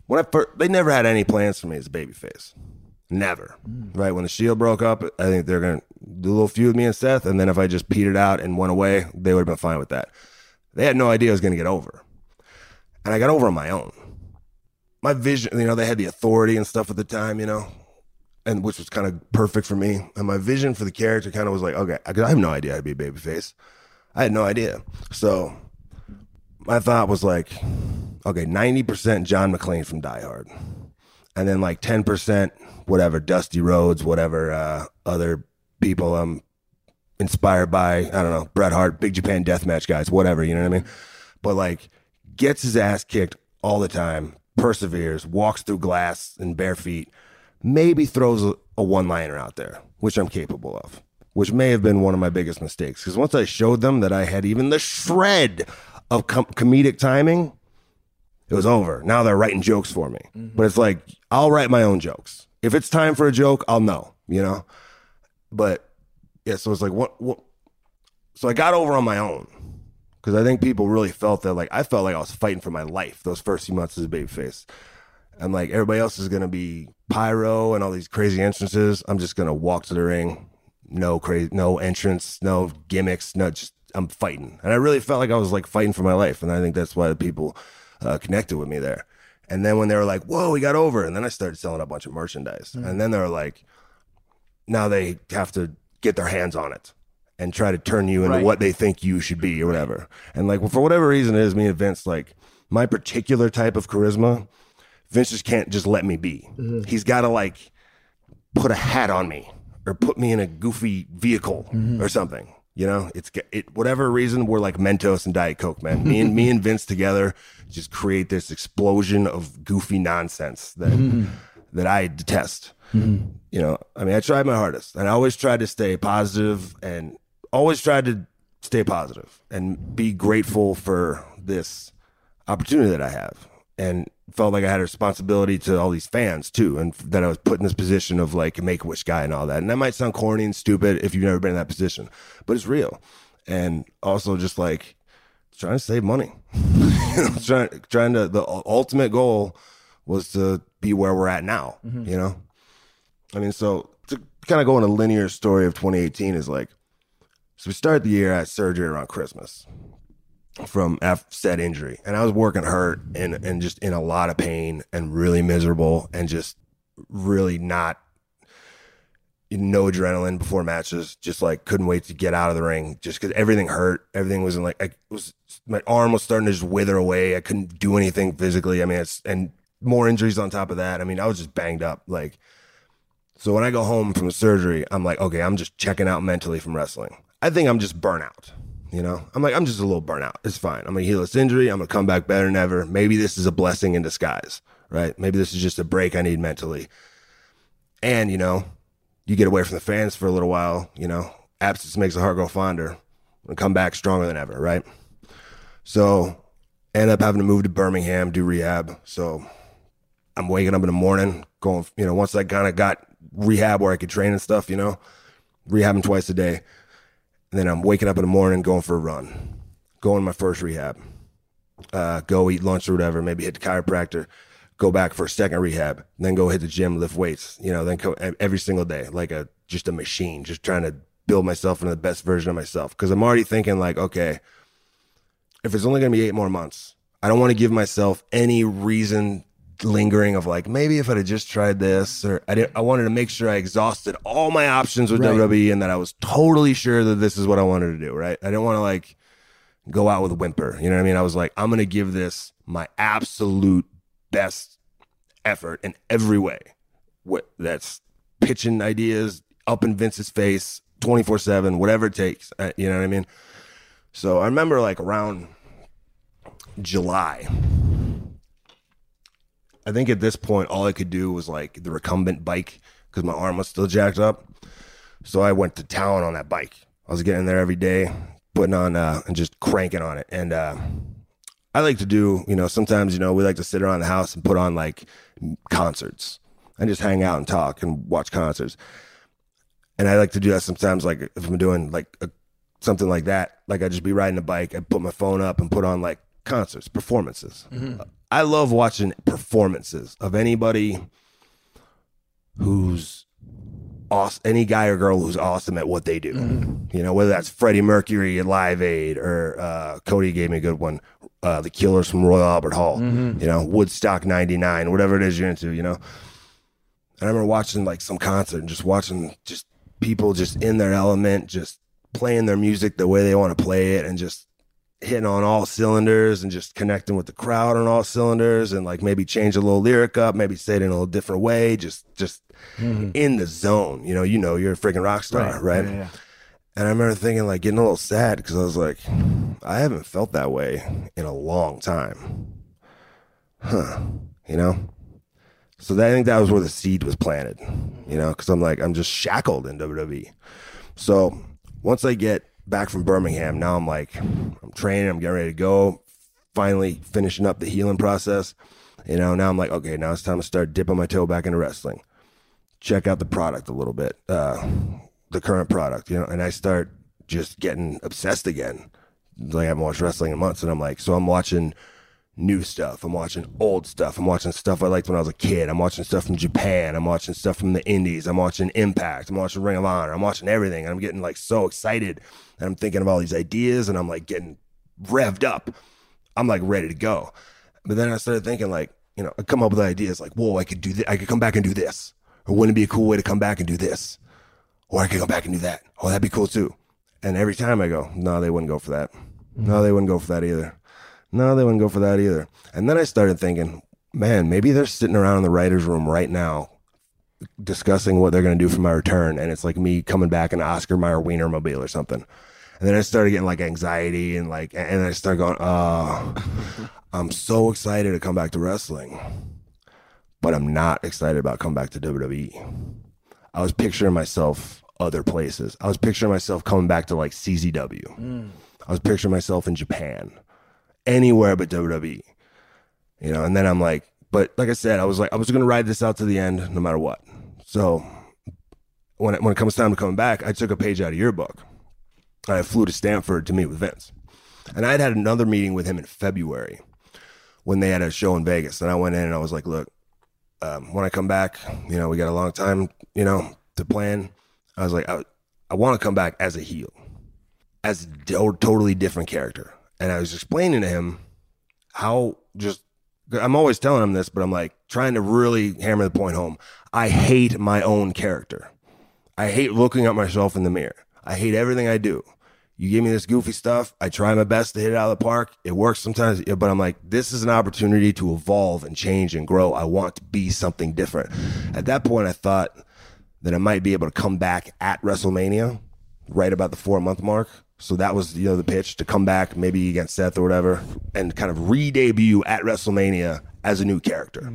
they never had any plans for me as a babyface. Never. Right? When the Shield broke up, I think they're going to do a little feud with me and Seth, and then if I just petered out and went away, they would have been fine with that. They had no idea I was going to get over. And I got over on my own. My vision, they had the authority and stuff at the time, and which was kind of perfect for me. And my vision for the character kind of was like, okay, I have no idea how to be a babyface. I had no idea. So my thought was like, okay, 90% John McClane from Die Hard. And then like 10%, whatever, Dusty Rhodes, whatever other people I'm inspired by, I don't know, Bret Hart, Big Japan Deathmatch guys, whatever, you know what I mean? But like gets his ass kicked all the time, perseveres, walks through glass in bare feet, maybe throws a one-liner out there, which I'm capable of, which may have been one of my biggest mistakes. Because once I showed them that I had even the shred of comedic timing, it was over. Now they're writing jokes for me. But it's like, I'll write my own jokes. If it's time for a joke, I'll know, But yeah, so it's like, what? So I got over on my own. Because I think people really felt that, like, I felt like I was fighting for my life those first few months as a babyface. And like, everybody else is going to be pyro and all these crazy entrances. I'm just going to walk to the ring. No crazy, no entrance, no gimmicks, I'm fighting. And I really felt like I was like fighting for my life. And I think that's why the people connected with me there. And then when they were like, whoa, we got over. And then I started selling a bunch of merchandise. And then they were like, now they have to get their hands on it and try to turn you into what they think you should be or whatever. And like, for whatever reason it is, me and Vince, like my particular type of charisma, Vince just can't just let me be. He's got to like put a hat on me or put me in a goofy vehicle or something. Whatever reason, we're like Mentos and Diet Coke, man. Me and Vince together just create this explosion of goofy nonsense that I detest. I tried my hardest, and I always tried to stay positive and be grateful for this opportunity that I have, and felt like I had a responsibility to all these fans too, and that I was put in this position of like a Make-A-Wish guy and all that. And that might sound corny and stupid if you've never been in that position, but it's real. And also just like trying to save money. The ultimate goal was to be where we're at now, So to kind of go on a linear story of 2018 is like, so we started the year at surgery around Christmas from said injury. And I was working hurt and just in a lot of pain and really miserable and just really no adrenaline before matches. Just like couldn't wait to get out of the ring just because everything hurt. Everything was my arm was starting to just wither away. I couldn't do anything physically. And more injuries on top of that. I was just banged up. Like, so when I go home from the surgery, I'm like, okay, I'm just checking out mentally from wrestling. I think I'm just burnout. I'm just a little burnout. It's fine. I'm going to heal this injury. I'm going to come back better than ever. Maybe this is a blessing in disguise, right? Maybe this is just a break I need mentally. And, you get away from the fans for a little while, absence makes the heart grow fonder and come back stronger than ever, right? So end up having to move to Birmingham, do rehab. So I'm waking up in the morning going, once I kind of got rehab where I could train and stuff, rehabbing twice a day. And then I'm waking up in the morning, going for a run, going to my first rehab, go eat lunch or whatever, maybe hit the chiropractor, go back for a second rehab, then go hit the gym, lift weights, then go every single day, like just a machine, just trying to build myself into the best version of myself. Cause I'm already thinking like, okay, if it's only going to be 8 more months, I don't want to give myself any reason lingering of like, maybe if I'd have just tried this, or I wanted to make sure I exhausted all my options with WWE and that I was totally sure that this is what I wanted to do, right? I didn't want to like go out with a whimper, you know what I mean? I was like, I'm going to give this my absolute best effort in every way. That's pitching ideas up in Vince's face 24/7, whatever it takes, you know what I mean? So I remember like around July, I think at this point, all I could do was like the recumbent bike because my arm was still jacked up. So I went to town on that bike. I was getting there every day, putting on and just cranking on it. And I like to do, sometimes, we like to sit around the house and put on like concerts and just hang out and talk and watch concerts. And I like to do that sometimes, like if I'm doing like something like that, like I'd just be riding a bike, I'd put my phone up and put on like concerts, performances. I love watching performances of anybody who's awesome, any guy or girl who's awesome at what they do. You know, whether that's Freddie Mercury at Live Aid or Cody gave me a good one, the Killers from Royal Albert Hall, you know, Woodstock 99, whatever it is you're into, you know. And I remember watching like some concert and just watching just people just in their element, just playing their music the way they want to play it and just hitting on all cylinders and just connecting with the crowd on all cylinders and like maybe change a little lyric up, maybe say it in a little different way, just in the zone. You know, you're a freaking rock star, right? Yeah. And I remember thinking like getting a little sad because I was like, I haven't felt that way in a long time. You know? So I think that was where the seed was planted, you know, because I'm like, I'm just shackled in WWE. So once I get back from Birmingham, now I'm like, I'm training, I'm getting ready to go, finally finishing up the healing process. You know, now I'm like, okay, now it's time to start dipping my toe back into wrestling. Check out the product a little bit, the current product, you know, and I start just getting obsessed again. Like I haven't watched wrestling in months, and I'm like, so I'm watching new stuff. I'm watching old stuff. I'm watching stuff I liked when I was a kid. I'm watching stuff from Japan. I'm watching stuff from the Indies. I'm watching Impact. I'm watching Ring of Honor. I'm watching everything. And I'm getting like so excited. And I'm thinking of all these ideas and I'm like getting revved up. I'm like ready to go. But then I started thinking like, you know, I come up with ideas like, whoa, I could do this. I could come back and do this. Or wouldn't it be a cool way to come back and do this? Or I could come back and do that. Oh, that'd be cool too. And every time I go, no, they wouldn't go for that. No, they wouldn't go for that either. No, they wouldn't go for that either. And then I started thinking, man, maybe they're sitting around in the writer's room right now discussing what they're going to do for my return. And it's like me coming back in Oscar Mayer Wienermobile or something. And then I started getting like anxiety and like, and I started going, oh, I'm so excited to come back to wrestling, but I'm not excited about coming back to WWE. I was picturing myself other places. I was picturing myself coming back to like CZW. I was picturing myself in Japan. Anywhere but WWE, you know. And then I'm like, but like I said, I was going to ride this out to the end no matter what. So when it comes time to coming back, I took a page out of your book. I flew to Stanford to meet with Vince, and I had another meeting with him in February when they had a show in Vegas. And I went in and I was like, look, when I come back, you know, we got a long time, you know, to plan. I was like, I want to come back as a heel, as a totally different character. And I was explaining to him how I'm always telling him this, but I'm like trying to really hammer the point home. I hate my own character. I hate looking at myself in the mirror. I hate everything I do. You give me this goofy stuff. I try my best to hit it out of the park. It works sometimes, but I'm like, this is an opportunity to evolve and change and grow. I want to be something different. At that point, I thought that I might be able to come back at WrestleMania right about the 4-month mark. So that was, you know, the pitch to come back maybe against Seth or whatever and kind of re-debut at WrestleMania as a new character.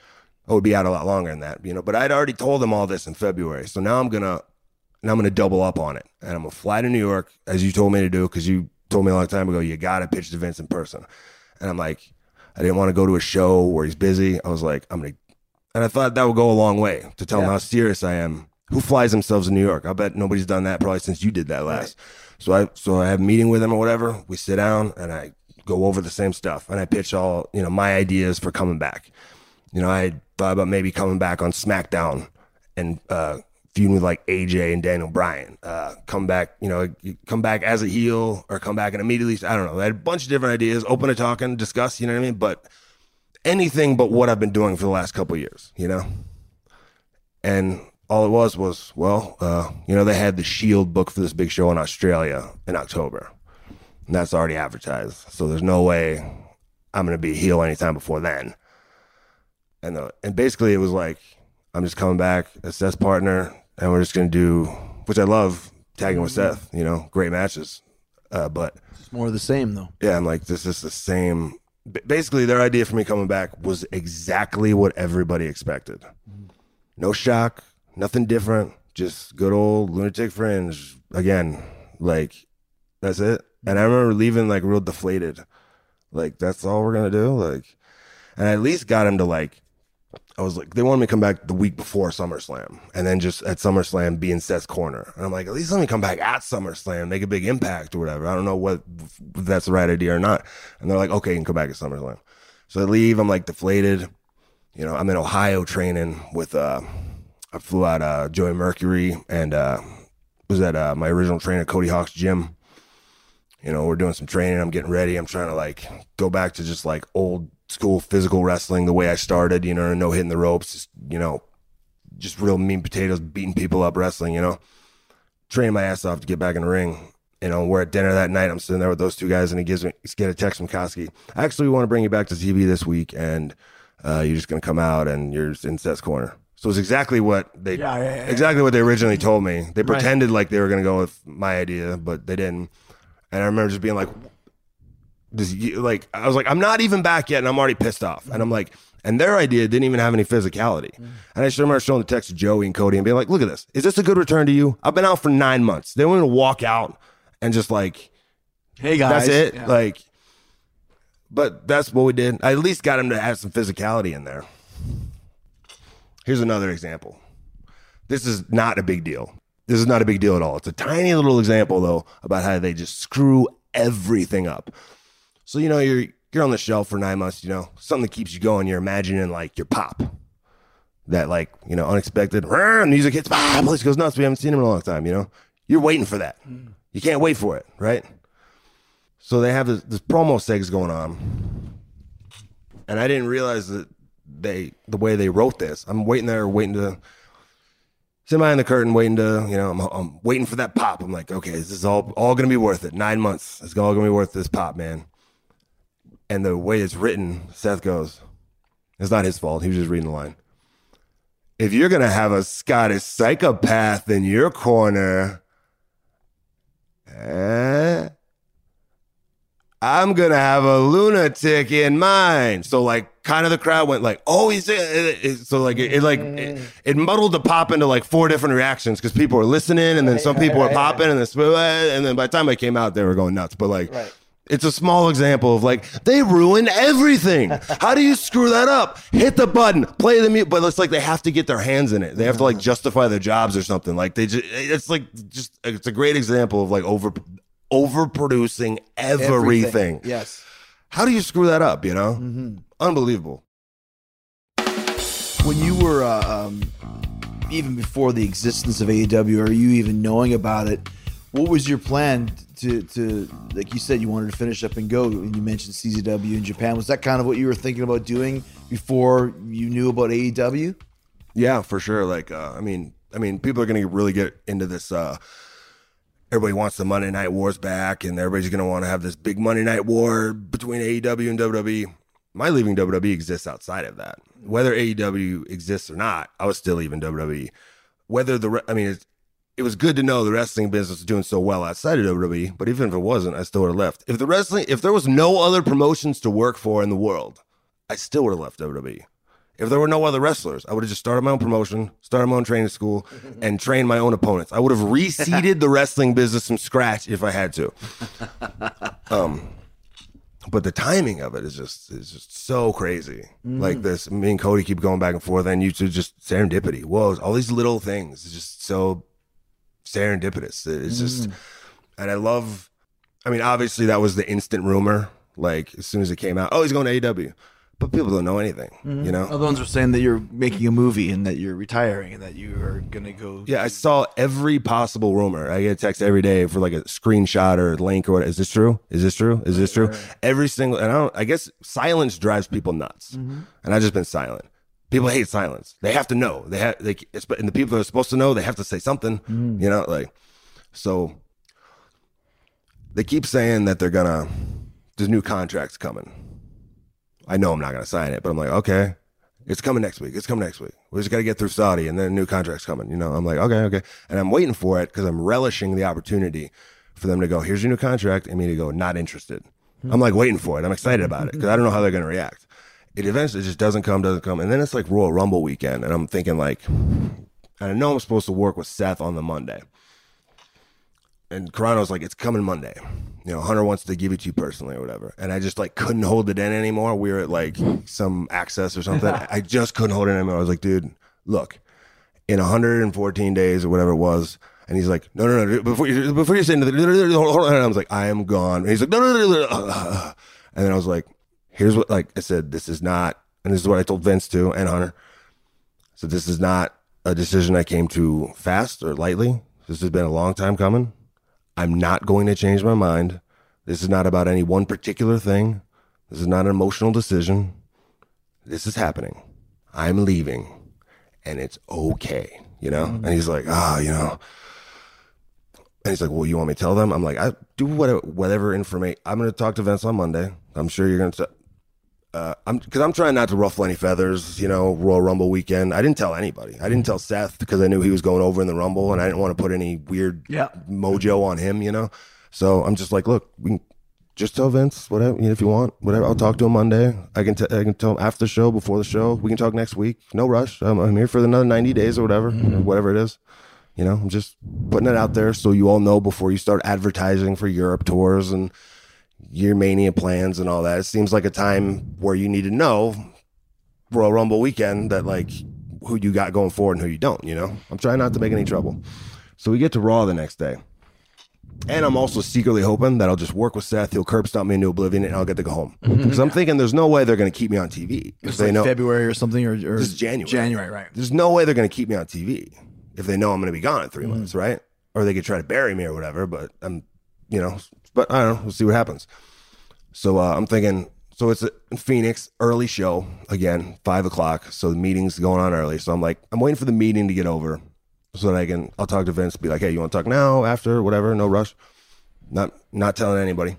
I would be out a lot longer than that, you know, but I'd already told them all this in February. So now I'm going to double up on it. And I'm going to fly to New York as you told me to do, because you told me a long time ago, you got to pitch to Vince in person. And I'm like, I didn't want to go to a show where he's busy. I was like, and I thought that would go a long way to tell him how serious I am. Who flies themselves to New York? I bet nobody's done that probably since you did that last. Right. So I have a meeting with him or whatever. We sit down and I go over the same stuff and I pitch all, you know, my ideas for coming back. You know, I thought about maybe coming back on SmackDown and feuding with like AJ and Daniel Bryan. Come back as a heel or come back and immediately, I don't know. I had a bunch of different ideas, open to talking, discuss, you know what I mean? But anything but what I've been doing for the last couple of years, you know? And all it was, well, you know, they had the Shield book for this big show in Australia in October. And that's already advertised. So there's no way I'm going to be a heel anytime before then. And basically it was like, I'm just coming back as Seth's partner, and we're just going to do, which I love, tagging with Seth, you know, great matches. But it's more of the same, though. Yeah, I'm like, this is the same. Basically, their idea for me coming back was exactly what everybody expected. No shock. Nothing different, just good old Lunatic Fringe. Again, like, that's it. And I remember leaving, like, real deflated. Like, that's all we're going to do? Like, and I at least got him to, like, I was like, they wanted me to come back the week before SummerSlam and then just at SummerSlam be in Seth's corner. And I'm like, at least let me come back at SummerSlam, make a big impact or whatever. I don't know if that's the right idea or not. And they're like, okay, you can come back at SummerSlam. So I leave, I'm like deflated. You know, I'm in Ohio training with, I flew out Joey Mercury and was at my original trainer, Cody Hawk's gym. You know, we're doing some training. I'm getting ready. I'm trying to like go back to just like old school physical wrestling the way I started, you know, no hitting the ropes, just, you know, just real mean potatoes, beating people up wrestling, you know, training my ass off to get back in the ring. You know, we're at dinner that night. I'm sitting there with those two guys and he get a text from Koski. Actually, we want to bring you back to TV this week and you're just going to come out and you're in Seth's corner. So it's exactly what they exactly what they originally told me. They pretended like they were going to go with my idea, but they didn't. And I remember just being like, I was like, I'm not even back yet, and I'm already pissed off. And I'm like, and their idea didn't even have any physicality. And I just remember showing the text to Joey and Cody and being like, look at this. Is this a good return to you? I've been out for 9 months. They want me to walk out and just like, hey guys, that's it. Yeah. Like, but that's what we did. I at least got him to have some physicality in there. Here's another example. This is not a big deal. This is not a big deal at all. It's a tiny little example though about how they just screw everything up. So, you know, you're on the shelf for 9 months, you know, something that keeps you going. You're imagining like your pop, that like, you know, unexpected music hits, place goes nuts. We haven't seen him in a long time, you know, you're waiting for that. You can't wait for it. Right. So they have this promo segs going on. And I didn't realize that the way they wrote this, I'm waiting to sit behind the curtain, waiting to, you know, I'm waiting for that pop. I'm like, okay, this is all going to be worth it. 9 months. It's all going to be worth this pop, man. And the way it's written, Seth goes, it's not his fault. He was just reading the line. If you're going to have a Scottish psychopath in your corner, I'm going to have a lunatic in mine. So like kind of the crowd went like, oh, so like it muddled the pop into like 4 different reactions because people were listening and then some people were popping and then by the time I came out, they were going nuts. But like, it's a small example of like, they ruined everything. How do you screw that up? Hit the button, play the music, but it's like they have to get their hands in it. They have to like justify their jobs or something. Like it's a great example of like overproducing everything. Yes. How do you screw that up, you know? Unbelievable. When you were, even before the existence of AEW, or you even knowing about it, what was your plan to like you said, you wanted to finish up and go, and you mentioned CZW in Japan. Was that kind of what you were thinking about doing before you knew about AEW? Yeah, for sure. Like, I mean, people are going to really get into this, everybody wants the Monday Night Wars back, and everybody's going to want to have this big Monday Night War between AEW and WWE. My leaving WWE exists outside of that. Whether AEW exists or not, I was still leaving WWE. It was good to know the wrestling business was doing so well outside of WWE, but even if it wasn't, I still would have left. If there was no other promotions to work for in the world, I still would have left WWE. If there were no other wrestlers, I would have just started my own promotion, started my own training school, and trained my own opponents. I would have reseeded the wrestling business from scratch if I had to. But the timing of it is just so crazy. Like this, me and Cody keep going back and forth, and YouTube just serendipity. Whoa, all these little things is just so serendipitous. It's just, and I love. I mean, obviously that was the instant rumor. Like as soon as it came out, oh, he's going to AEW. But people don't know anything, you know? Other ones were saying that you're making a movie and that you're retiring and that you are going to go. Yeah, I saw every possible rumor. I get a text every day for like a screenshot or a link or what. Is this true? Is this true? Is this true? Right. Every single, and I guess silence drives people nuts. And I've just been silent. People hate silence. They have to know. And the people that are supposed to know, they have to say something, you know? Like, so they keep saying that there's new contracts coming. I know I'm not going to sign it, but I'm like, okay, it's coming next week. It's coming next week. We just got to get through Saudi and then a new contract's coming. You know, I'm like, okay. And I'm waiting for it because I'm relishing the opportunity for them to go, here's your new contract. And me to go, not interested. I'm like waiting for it. I'm excited about it because I don't know how they're going to react. It eventually just doesn't come. And then it's like Royal Rumble weekend. And I'm thinking like, I know I'm supposed to work with Seth on the Monday. and Carano's like, it's coming Monday. You know, Hunter wants to give it to you personally or whatever. And I just like couldn't hold it in anymore. We were at like some access or something. I just couldn't hold it in anymore. I was like, dude, look, in 114 days or whatever it was. And he's like, no, before you say anything, hold on. And I was like, I am gone. And he's like, no. And then I was like, here's what, like I said, this is not, and this is what I told Vince too and Hunter. So this is not a decision I came to fast or lightly. This has been a long time coming. I'm not going to change my mind. This is not about any one particular thing. This is not an emotional decision. This is happening. I'm leaving, and it's okay, you know? And he's like, you know. And he's like, well, you want me to tell them? I'm like, I do whatever information. I'm going to talk to Vince on Monday. I'm sure you're going to. Because I'm trying not to ruffle any feathers, you know, Royal Rumble weekend. I didn't tell anybody. I didn't tell Seth because I knew he was going over in the Rumble, and I didn't want to put any weird mojo on him, you know. So I'm just like, look, we can just tell Vince whatever, you know, if you want, whatever. I'll talk to him Monday. I can tell him after the show, before the show. We can talk next week. No rush. I'm here for another 90 days or whatever, whatever it is. You know, I'm just putting it out there so you all know before you start advertising for Europe tours and your Mania plans and all that. It seems like a time where you need to know Royal Rumble weekend that like who you got going forward and who you don't, you know. I'm trying not to make any trouble. So we get to Raw the next day. And I'm also secretly hoping that I'll just work with Seth. He'll curb stomp me into oblivion and I'll get to go home. Because I'm thinking there's no way they're going to keep me on TV. It's like know February or something or this is January. January, right. There's no way they're going to keep me on TV if they know I'm going to be gone in 3 months, right? Or they could try to bury me or whatever, but I'm, you know, but I don't know. We'll see what happens. So I'm thinking, so it's in Phoenix, early show, again, 5 o'clock. So the meeting's going on early. So I'm like, I'm waiting for the meeting to get over so that I'll talk to Vince, be like, hey, you want to talk now, after, whatever, no rush. Not telling anybody.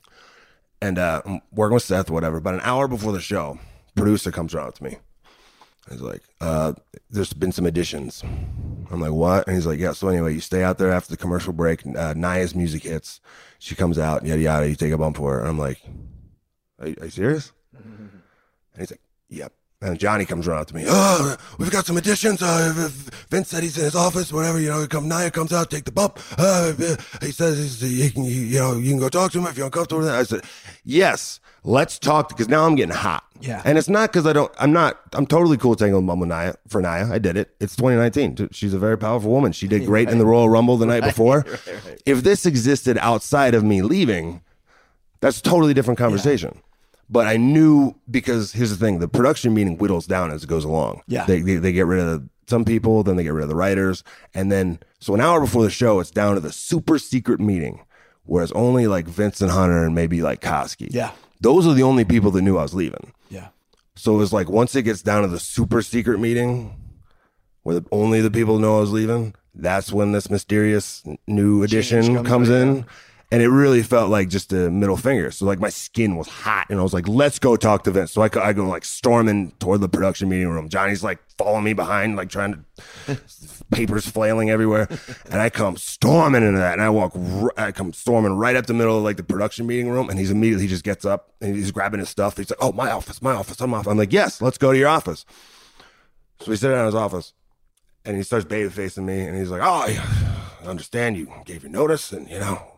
And I'm working with Seth, whatever. But an hour before the show, producer comes around to me. He's like, there's been some additions. I'm like, what? And he's like, yeah, so anyway, you stay out there after the commercial break. Nia's music hits. She comes out, yada, yada. You take a bump for her. And I'm like, are you serious? And he's like, yep. And Johnny comes around to me. Oh, we've got some additions. Vince said he's in his office, whatever. You know, Nia comes out, take the bump. He says you can go talk to him if you're uncomfortable with that. I said, yes, let's talk, because now I'm getting hot. Yeah. And it's not because I'm totally cool taking a bump with Nia for Nia. I did it. It's 2019. She's a very powerful woman. She did great in the Royal Rumble the night before. Right. If this existed outside of me leaving, that's a totally different conversation. Yeah. But I knew, because here's the thing, the production meeting whittles down as it goes along. Yeah. They get rid of some people, then they get rid of the writers. And then, so an hour before the show, it's down to the super secret meeting, where it's only like Vince and Hunter and maybe like Koski. Yeah. Those are the only people that knew I was leaving. Yeah. So it was like, once it gets down to the super secret meeting, where only the people know I was leaving, that's when this mysterious new addition comes in. Yeah. And it really felt like just a middle finger. So like my skin was hot, and I was like, let's go talk to Vince. So I go like storming toward the production meeting room. Johnny's like following me behind, like trying to, papers flailing everywhere. And I come storming into that, and I come storming right up the middle of like the production meeting room. And he just gets up and he's grabbing his stuff. He's like, oh, my office, I'm off. I'm like, yes, let's go to your office. So we sit down in his office, and he starts baby facing me, and he's like, oh, I understand you gave your notice, and you know,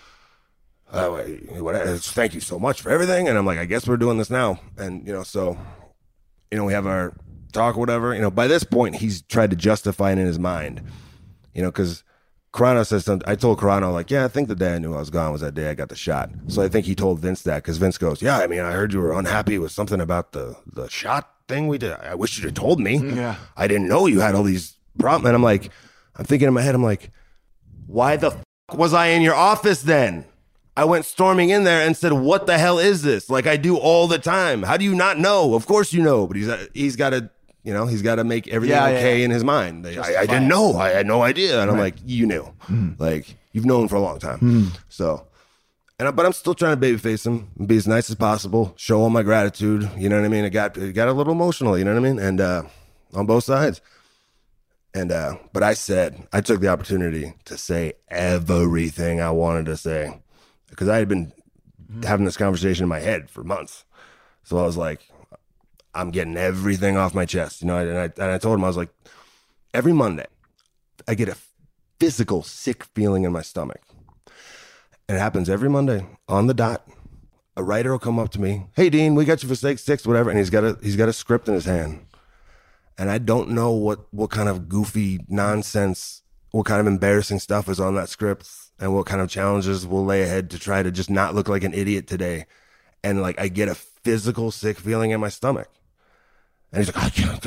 thank you so much for everything. And I'm like, I guess we're doing this now. And, you know, so, you know, we have our talk, whatever. You know, by this point, he's tried to justify it in his mind, you know, because Carano says something. I told Carano, like, yeah, I think the day I knew I was gone was that day I got the shot. So I think he told Vince that, because Vince goes, yeah, I mean, I heard you were unhappy with something about the shot thing we did. I wish you'd have told me. Yeah. I didn't know you had all these problems. And I'm thinking in my head, I'm like, why the was I in your office then? I went storming in there and said, what the hell is this? Like I do all the time. How do you not know? Of course you know, but he's got to, you know, he's got to make everything okay in his mind. I didn't know. I had no idea. And I'm like, you knew. Like, you've known for a long time. So, but I'm still trying to babyface him and be as nice as possible, show him my gratitude. You know what I mean? It got a little emotional, you know what I mean? And on both sides. And but I took the opportunity to say everything I wanted to say, because I had been having this conversation in my head for months. So I was like, I'm getting everything off my chest, you know. And I told him, I was like, every Monday, I get a physical sick feeling in my stomach. And it happens every Monday on the dot. A writer will come up to me, "Hey Dean, we got you for 6, whatever," and he's got a script in his hand. And I don't know what kind of goofy nonsense, what kind of embarrassing stuff is on that script, and what kind of challenges we'll lay ahead to try to just not look like an idiot today. And like I get a physical sick feeling in my stomach. And he's like,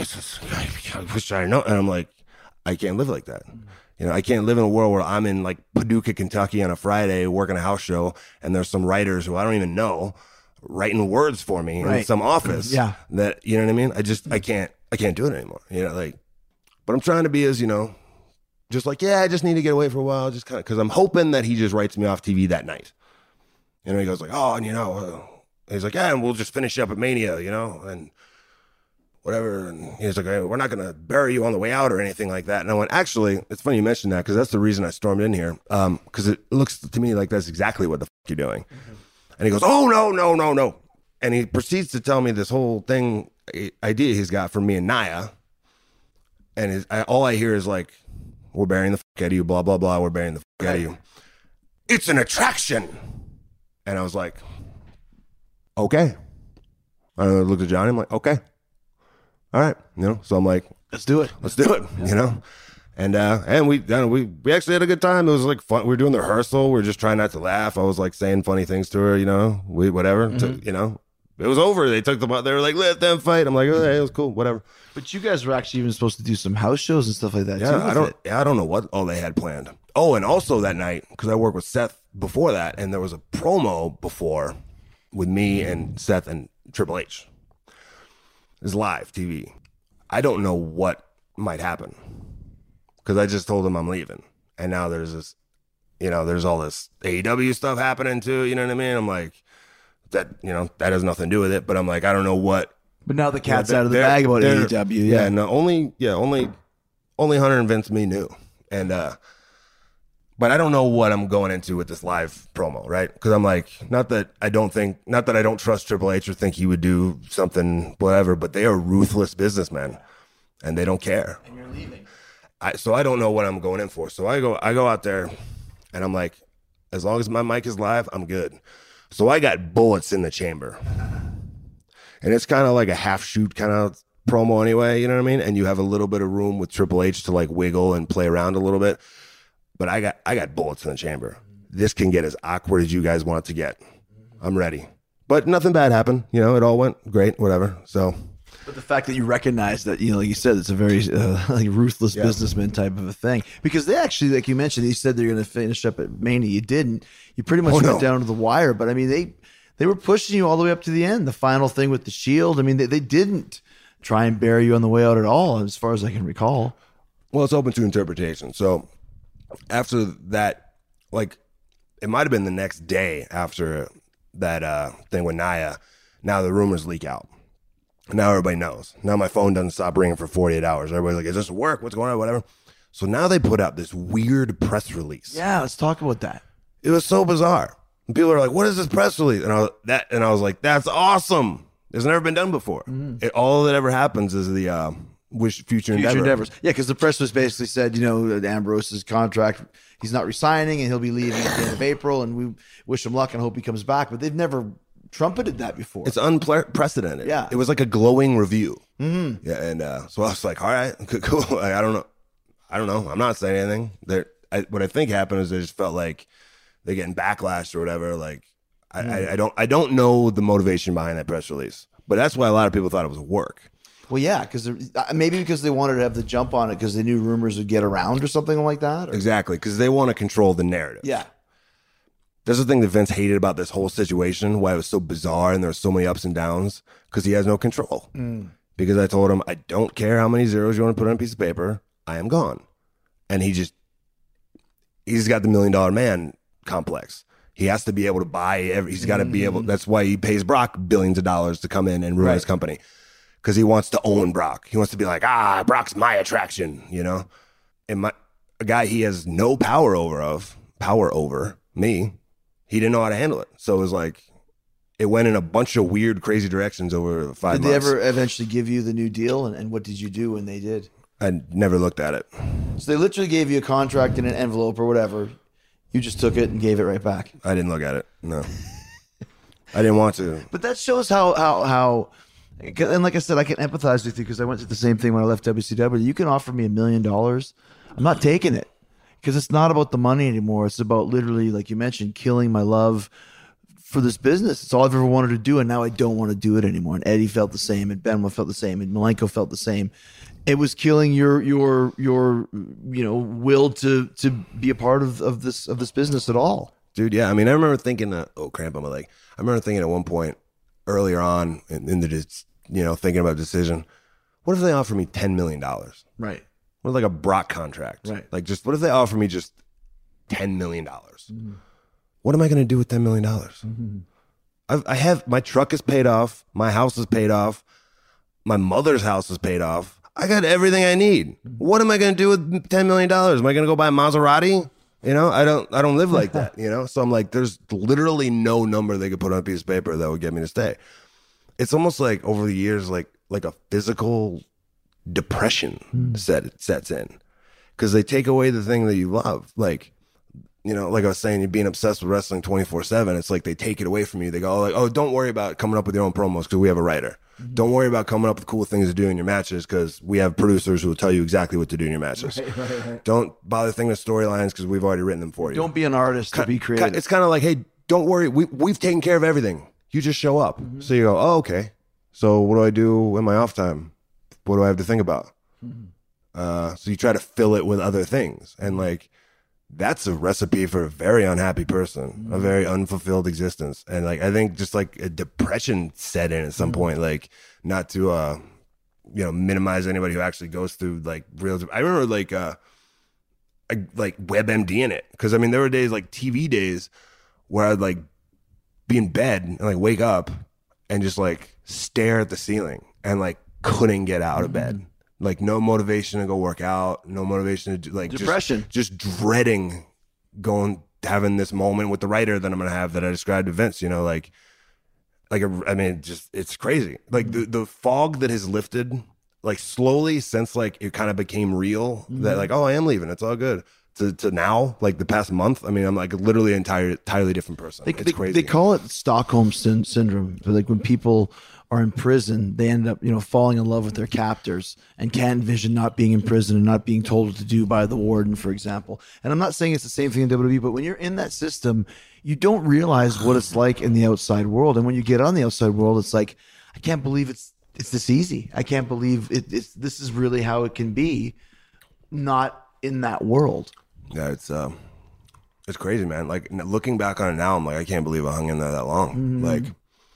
I wish I know. And I'm like, I can't live like that. You know, I can't live in a world where I'm in like Paducah, Kentucky on a Friday working a house show, and there's some writers who I don't even know writing words for me in some office. Yeah. That, you know what I mean? I can't do it anymore. You know, like, but I'm trying to be as, you know, just like, yeah, I just need to get away for a while, just kind of, because I'm hoping that he just writes me off TV that night. You know, he goes like, oh, and you know, he's like, yeah, and we'll just finish up at Mania, you know, and whatever. And he's like, hey, we're not going to bury you on the way out or anything like that. And I went, actually, it's funny you mentioned that, because that's the reason I stormed in here, because it looks to me like that's exactly what the you're doing. And he goes, oh, no. And he proceeds to tell me this whole thing, idea he's got for me and Naya. And all I hear is like, we're burying the out of you, blah, blah, blah. We're burying the out of you. It's an attraction. And I was like, okay. I looked at Johnny. I'm like, okay. All right. You know, so I'm like, let's do it. You know? And we actually had a good time. It was like fun. We were doing the rehearsal. We were just trying not to laugh. I was like saying funny things to her, you know, whatever, you know. It was over. They took they were like, let them fight. I'm like, oh, hey, it was cool, whatever. But you guys were actually even supposed to do some house shows and stuff like that. Yeah, too, I don't know what all they had planned. Oh, and also that night, because I worked with Seth before that, and there was a promo before with me and Seth and Triple H. It's live TV. I don't know what might happen, because I just told him I'm leaving, and now there's this, you know, there's all this AEW stuff happening too. You know what I mean? I'm like, that, you know, that has nothing to do with it, but I'm like, I don't know what. But now the cat's out of the bag about AEW. Yeah, no, only Hunter and Vince me knew, and but I don't know what I'm going into with this live promo, right? Because I'm like, not that I don't trust Triple H or think he would do something, whatever, but they are ruthless businessmen, and they don't care. And you're leaving. So I don't know what I'm going in for. So I go out there, and I'm like, as long as my mic is live, I'm good. So I got bullets in the chamber. And it's kind of like a half shoot kind of promo anyway, you know what I mean? And you have a little bit of room with Triple H to like wiggle and play around a little bit. But I got bullets in the chamber. This can get as awkward as you guys want it to get. I'm ready. But nothing bad happened. You know, it all went great, whatever. So, but the fact that you recognize that, you know, like you said, it's a very like ruthless businessman type of a thing. Because they actually, like you mentioned, you said they're going to finish up at Mania. You didn't. You pretty much went down to the wire. But I mean, they were pushing you all the way up to the end. The final thing with the Shield. I mean, they didn't try and bury you on the way out at all, as far as I can recall. Well, it's open to interpretation. So after that, like, it might have been the next day after that thing with Naya. Now the rumors leak out. Now everybody knows. Now my phone doesn't stop ringing for 48 hours. Everybody's like, is this work? What's going on? Whatever. So now they put out this weird press release. Yeah, let's talk about that. It was so bizarre. And people are like, what is this press release? And I was like, that's awesome. It's never been done before. All that ever happens is the future endeavors. Yeah, because the press was basically said, you know, that Ambrose's contract, he's not resigning and he'll be leaving at the end of April, and we wish him luck and hope he comes back. But they've never trumpeted that before. It's unprecedented. Yeah. It was like a glowing review. Mm-hmm. Yeah, and so I was like, all right, cool. Like, I don't know. I'm not saying anything. What I think happened is they just felt like they're getting backlash or whatever. Like, I don't know the motivation behind that press release, but that's why a lot of people thought it was work. Well, yeah, because maybe because they wanted to have the jump on it because they knew rumors would get around or something like that. Or? Exactly, because they want to control the narrative. Yeah. That's the thing that Vince hated about this whole situation, why it was so bizarre and there were so many ups and downs, because he has no control. Because I told him, I don't care how many zeros you want to put on a piece of paper, I am gone. And he's got the $1 million man complex. He has to be able to buy he's got to be able, that's why he pays Brock billions of dollars to come in and ruin his company. Because he wants to own Brock. He wants to be like, Brock's my attraction, you know? And a guy he has no power over, me, he didn't know how to handle it. So it was like, it went in a bunch of weird, crazy directions over 5 months. Did they ever eventually give you the new deal? And what did you do when they did? I never looked at it. So they literally gave you a contract in an envelope or whatever. You just took it and gave it right back. I didn't look at it. No. I didn't want to. But that shows how and like I said, I can empathize with you because I went through the same thing when I left WCW. You can offer me $1 million. I'm not taking it because it's not about the money anymore. It's about literally, like you mentioned, killing my love for this business. It's all I've ever wanted to do, and now I don't want to do it anymore. And Eddie felt the same, and Benoit felt the same, and Malenko felt the same. It was killing your will to be a part of this business at all. Dude, yeah. I mean, I remember thinking, cramp on my leg. I remember thinking at one point earlier on in the, thinking about decision, what if they offer me $10 million? Right. What like a Brock contract? Right. Like just, what if they offer me just $10 million? What am I going to do with $10 million? I have, my truck is paid off. My house is paid off. My mother's house is paid off. I got everything I need. What am I going to do with $10 million? Am I going to go buy a Maserati? I don't live like that, So I'm like, there's literally no number they could put on a piece of paper that would get me to stay. It's almost like over the years, like a physical depression sets in because they take away the thing that you love. Like I was saying, you're being obsessed with wrestling 24/7. It's like they take it away from you. They go like, oh, don't worry about coming up with your own promos because we have a writer. Don't worry about coming up with cool things to do in your matches because we have producers who will tell you exactly what to do in your matches. Right. Don't bother thinking of storylines because we've already written them for you. Don't be an artist to be creative. It's kind of like, hey, don't worry. We've taken care of everything. You just show up. So you go, oh, okay. So what do I do in my off time? What do I have to think about? So you try to fill it with other things. And like, that's a recipe for a very unhappy person, a very unfulfilled existence. And like, I think just like a depression set in at some point, like not to, minimize anybody who actually goes through like real, I remember like WebMD in it. Cause I mean, there were days like TV days where I'd like be in bed and like wake up and just like stare at the ceiling and like couldn't get out of bed. Like no motivation to go work out, no motivation to do like depression, just dreading having this moment with the writer that I'm going to have that I described to Vince, it's crazy. Like the fog that has lifted like slowly since like it kind of became real that like, oh, I am leaving. It's all good. To now, like the past month, I mean, I'm like literally an entirely different person. It's crazy. They call it Stockholm syndrome. Like when people are in prison, they end up, falling in love with their captors and can't envision not being in prison and not being told what to do by the warden, for example. And I'm not saying it's the same thing in WWE, but when you're in that system, you don't realize what it's like in the outside world. And when you get on the outside world, it's like, I can't believe it's this easy. I can't believe this is really how it can be, not in that world. Yeah, it's crazy, man. Like looking back on it now, I'm like, I can't believe I hung in there that long. Like,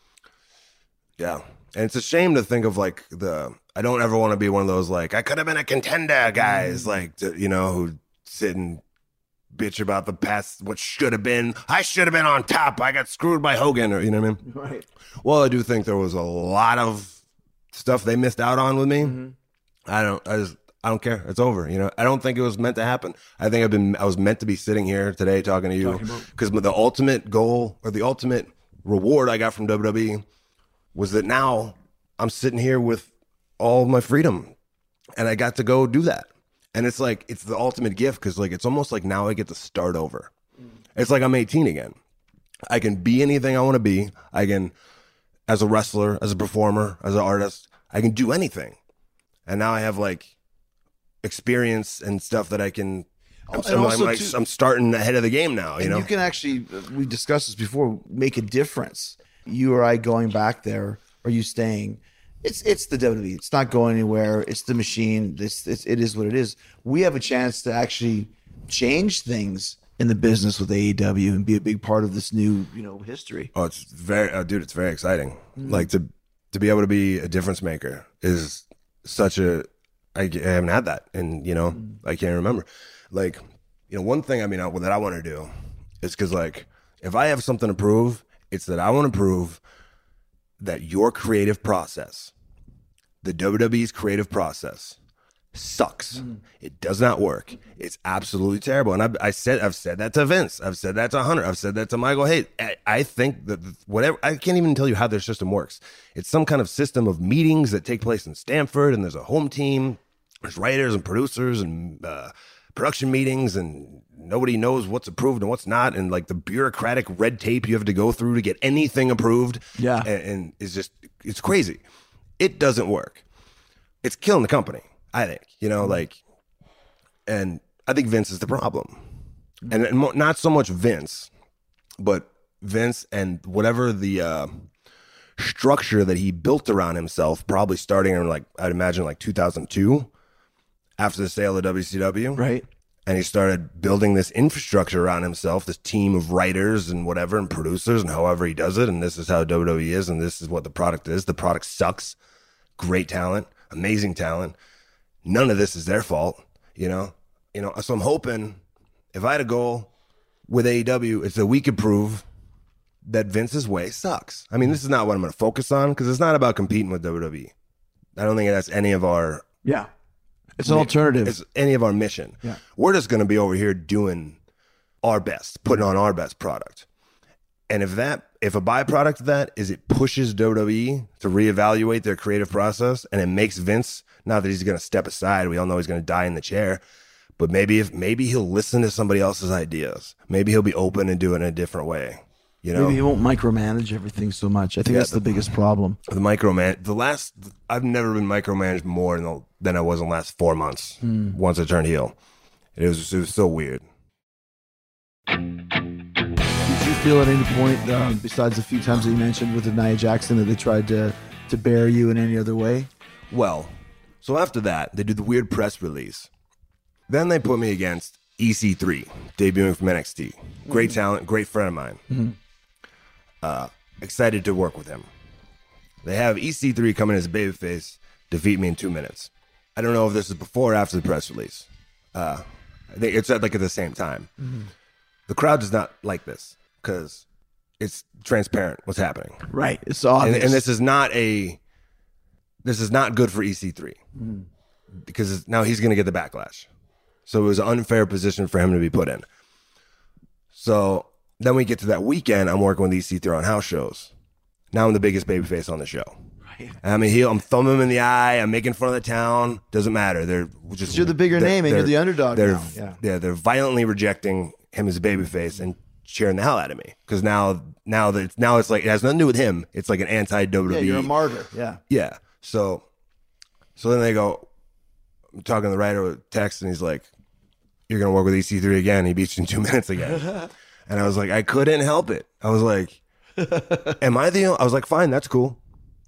yeah. And it's a shame to think of like I don't ever want to be one of those like, I could have been a contender guys, like, who sit and bitch about the past, what should have been. I should have been on top. I got screwed by Hogan, or you know what I mean? Right. Well, I do think there was a lot of stuff they missed out on with me. I don't care. It's over. I don't think it was meant to happen. I think I was meant to be sitting here today talking to you because the ultimate goal or the ultimate reward I got from WWE was that now I'm sitting here with all of my freedom and I got to go do that. And it's like, it's the ultimate gift because like, it's almost like now I get to start over. It's like I'm 18 again. I can be anything I want to be. I can, as a wrestler, as a performer, as an artist, I can do anything. And now I have like experience and stuff that I can, I'm starting ahead of the game now, you can actually, we discussed this before, make a difference. You or I going back there, or you staying, it's the WWE. It's not going anywhere. It's the machine. It is what it is. We have a chance to actually change things in the business with AEW and be a big part of this new, history. Oh, it's very, dude, it's very exciting. Like to be able to be a difference maker is such a, I haven't had that, and I can't remember. Like, one thing that I want to do is because like if I have something to prove, it's that I want to prove that your creative process, the WWE's creative process, sucks. It does not work. It's absolutely terrible. And I've said that to Vince. I've said that to Hunter. I've said that to Michael. Hey, I think that whatever, I can't even tell you how their system works. It's some kind of system of meetings that take place in Stamford, and there's a home team. There's writers and producers and production meetings and nobody knows what's approved and what's not. And like the bureaucratic red tape you have to go through to get anything approved. Yeah. And it's crazy. It doesn't work. It's killing the company, I think, and I think Vince is the problem. And not so much Vince, but Vince and whatever the structure that he built around himself, probably starting in I'd imagine 2002 after the sale of WCW. Right. And he started building this infrastructure around himself, this team of writers and whatever and producers and however he does it. And this is how WWE is. And this is what the product is. The product sucks. Great talent, amazing talent. None of this is their fault, So I'm hoping if I had a goal with AEW, it's that we could prove that Vince's way sucks. I mean, this is not what I'm going to focus on because it's not about competing with WWE. I don't think that's any of our... Yeah. It's an alternative. It's any of our mission. Yeah. We're just going to be over here doing our best, putting on our best product. And if a byproduct of that is it pushes WWE to reevaluate their creative process and it makes Vince, not that he's going to step aside, we all know he's going to die in the chair, but maybe he'll listen to somebody else's ideas. Maybe he'll be open and do it in a different way. Maybe he won't micromanage everything so much. I think that's the biggest problem. I've never been micromanaged more than I was in the last 4 months once I turned heel. It was so weird. Did you feel at any point, besides the few times that you mentioned with Nia Jackson, that they tried to bury you in any other way? Well, so after that, they did the weird press release. Then they put me against EC3, debuting from NXT. Great talent, great friend of mine. Mm-hmm. Excited to work with him. They have EC3 come in as a babyface, defeat me in 2 minutes. I don't know if this is before or after the press release. I think it's at the same time. Mm-hmm. The crowd does not like this because it's transparent what's happening. Right. It's obvious. And this is not good for EC3 because now he's going to get the backlash. So it was an unfair position for him to be put in. So then we get to that weekend. I'm working with EC3 on house shows. Now I'm the biggest babyface on the show. Right. I'm a heel. I'm thumbing him in the eye. I'm making fun of the town. Doesn't matter. You're the bigger name and you're the underdog now. They're violently rejecting him as a babyface and cheering the hell out of me because now it's like it has nothing to do with him. It's like an anti-WWE. Yeah, you're a martyr. Yeah. Yeah. So then they go. I'm talking to the writer with text, and he's like, "You're gonna work with EC3 again. He beats you in 2 minutes again." And I was like, I couldn't help it. I was like, I was like, fine, that's cool.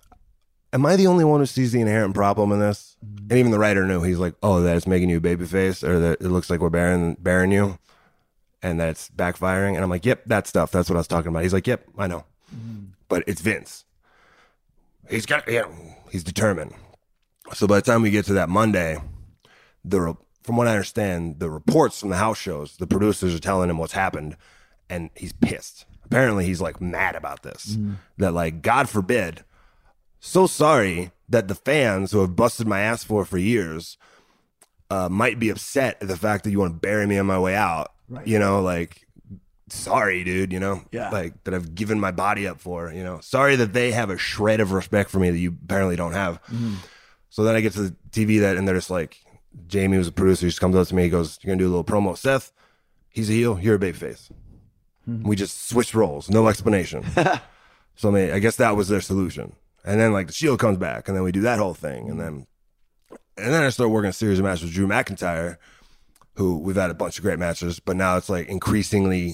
Am I the only one who sees the inherent problem in this? And even the writer knew. He's like, oh, that it's making you a babyface, or that it looks like we're burying you, and that it's backfiring. And I'm like, yep, that stuff. That's what I was talking about. He's like, yep, I know. But it's Vince. He's determined. So by the time we get to that Monday, from what I understand, the reports from the house shows, the producers are telling him what's happened, and he's pissed. Apparently, he's mad about this. That God forbid, so sorry that the fans who have busted my ass for years might be upset at the fact that you want to bury me on my way out. Right. Sorry, dude. Yeah. That I've given my body up for. Sorry that they have a shred of respect for me that you apparently don't have. So then I get to the TV and they're just like, Jamie was a producer. He just comes up to me. He goes, "You're gonna do a little promo, Seth. He's a heel. You're a babyface." We just switched roles, no explanation. So I guess that was their solution. And then the Shield comes back, and then we do that whole thing, and then I start working a series of matches with Drew McIntyre, who we've had a bunch of great matches, but now it's increasingly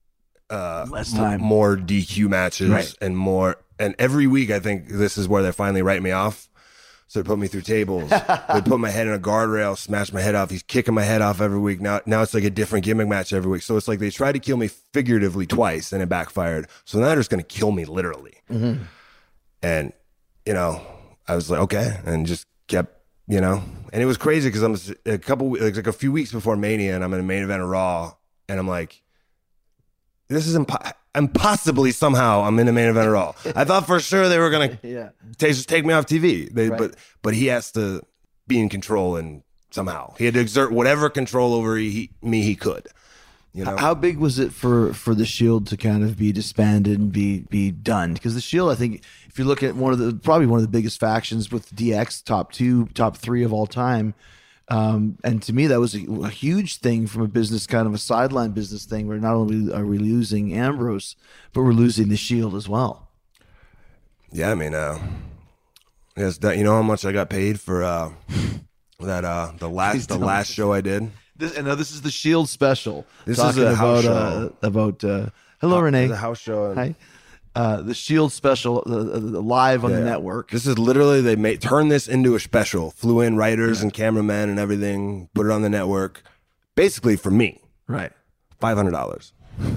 less time, more DQ matches, right. And every week I think this is where they finally write me off. So they put me through tables. They put my head in a guardrail, smash my head off. He's kicking my head off every week. Now it's a different gimmick match every week. So it's they tried to kill me figuratively twice, and it backfired. So now they're just going to kill me literally. Mm-hmm. And, I was like, okay. And just kept, and it was crazy because I'm a few weeks before Mania, and I'm in a main event of Raw. And I'm like, this is impossibly somehow I'm in the main event of Raw. I thought for sure they were going to just take me off TV. Right. But he has to be in control, and somehow he had to exert whatever control over me he could. How big was it for the Shield to kind of be disbanded and be done? Because the Shield, I think, if you look at probably one of the biggest factions with DX, top 2, top 3 of all time, And to me, that was a huge thing from a business, kind of a sideline business thing, where not only are we losing Ambrose, but we're losing the Shield as well. Yeah, I mean, yes, that, you know how much I got paid for the last show I did. This is the Shield special. This is a house show about. Hello, Renee. It's a house show. Hi. The Shield special, live on the network. This is literally, they turned this into a special. Flew in writers and cameramen and everything, put it on the network, basically for me. Right. $500.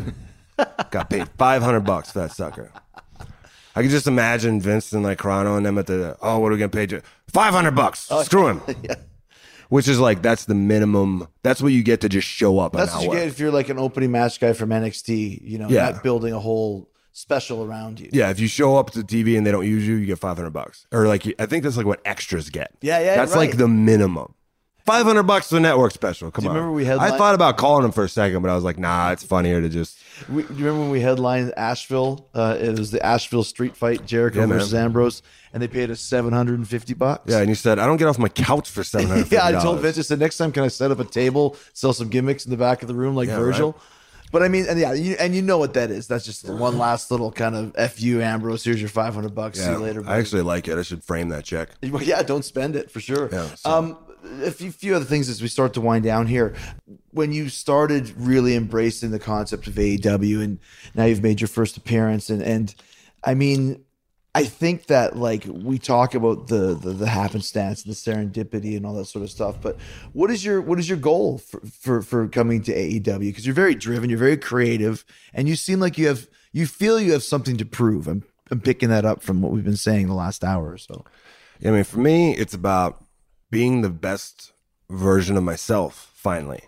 Got paid $500 for that sucker. I could just imagine Vince and like Carano and them at the, what are we gonna pay you? $500. Screw him. Yeah. Which is like, that's the minimum. That's what you get to just show up. That's what you get if you're like an opening match guy from NXT. You know, not building a whole special around you. Yeah, if you show up to TV and they don't use you, you get $500. Or like, I think that's like what extras get. Yeah, that's like the minimum. $500 for the network special. Come on. Remember we headlined? I thought about calling them for a second, but I was like, nah, it's funnier to just. Do you remember when we headlined Asheville? It was the Asheville street fight, Jericho versus Ambrose, and they paid us $750. Yeah, and you said, I don't get off my couch for $750. Yeah, I told Vince, I said, next time, can I set up a table, sell some gimmicks in the back of the room like Virgil? Right. But I mean, and you know what that is. That's just one last little kind of F you, Ambrose. Here's your $500. See you later. Buddy. I actually like it. I should frame that check. Yeah, don't spend it for sure. Yeah, so. A few other things as we start to wind down here. When you started really embracing the concept of AEW, and now you've made your first appearance, and I mean, I think that like we talk about the happenstance and the serendipity and all that sort of stuff, but what is your goal for coming to AEW? Because you're very driven, you're very creative, and you seem like you feel you have something to prove. I'm picking that up from what we've been saying the last hour or so. Yeah, I mean, for me, it's about being the best version of myself finally,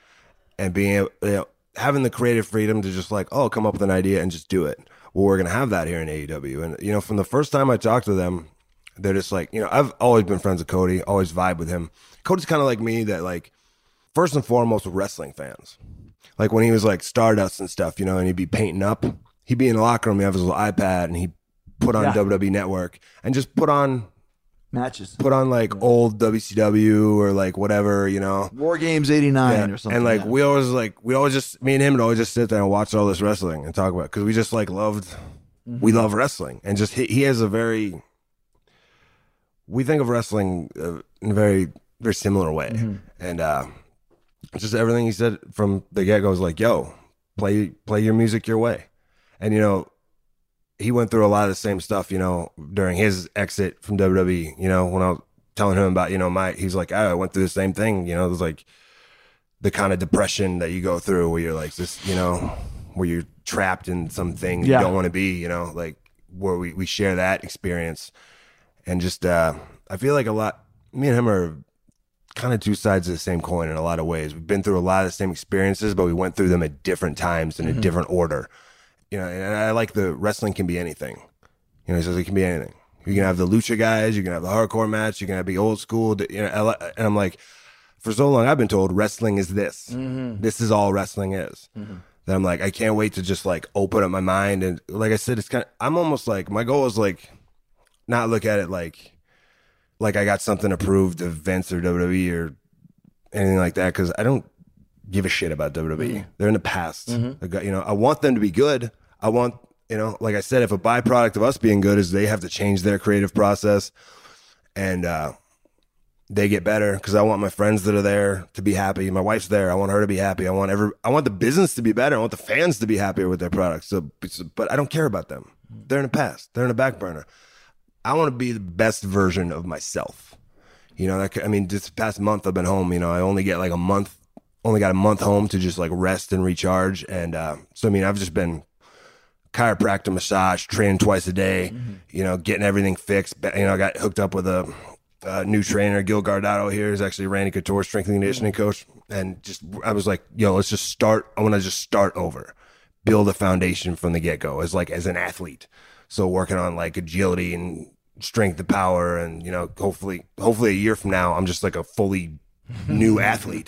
and being having the creative freedom to just like, come up with an idea and just do it. Well, we're going to have that here in AEW. And, from the first time I talked to them, they're just like, I've always been friends with Cody, always vibe with him. Cody's kind of like me, that like, first and foremost, with wrestling fans. Like when he was like Stardust and stuff, and he'd be painting up, he'd be in the locker room, he'd have his little iPad, and he'd put on WWE Network and just put on matches, put on like old WCW or like whatever, War Games 89 or something. And like we always just, me and him would always just sit there and watch all this wrestling and talk about it, because we just like we love wrestling, and just he has we think of wrestling in a very, very similar way. And just everything he said from the get-go was like, yo, play your music your way. And he went through a lot of the same stuff, during his exit from WWE, when I was telling him about, he's like, I went through the same thing, it was like the kind of depression that you go through where you're like this, where you're trapped in something you don't want to be, like where we share that experience. And just, I feel like me and him are kind of two sides of the same coin in a lot of ways. We've been through a lot of the same experiences, but we went through them at different times in a different order. And I like the wrestling can be anything. He says it can be anything. You can have the lucha guys, you can have the hardcore match, you can have the old school. And I'm like, for so long I've been told wrestling is this. This is all wrestling is. That I'm like, I can't wait to just like open up my mind. And like I said, I'm almost like, my goal is like, not look at it like I got something to prove to Vince or WWE or anything like that, because I don't give a shit about WWE. They're in the past. I want them to be good. I want, like I said, if a byproduct of us being good is they have to change their creative process and they get better, because I want my friends that are there to be happy. My wife's there. I want her to be happy. I want the business to be better. I want the fans to be happier with their products. But I don't care about them. They're in the past. They're in the back burner. I want to be the best version of myself. This past month I've been home. I only get like only got a month home to just like rest and recharge. And I've just been chiropractor, massage, training twice a day, getting everything fixed. I got hooked up with a new trainer, Gil Gardado here, is actually Randy Couture's strength and conditioning coach. And I was like, yo, let's just start. I want to just start over, build a foundation from the get-go as an athlete. So working on like agility and strength and power, and hopefully a year from now I'm just like a fully new athlete.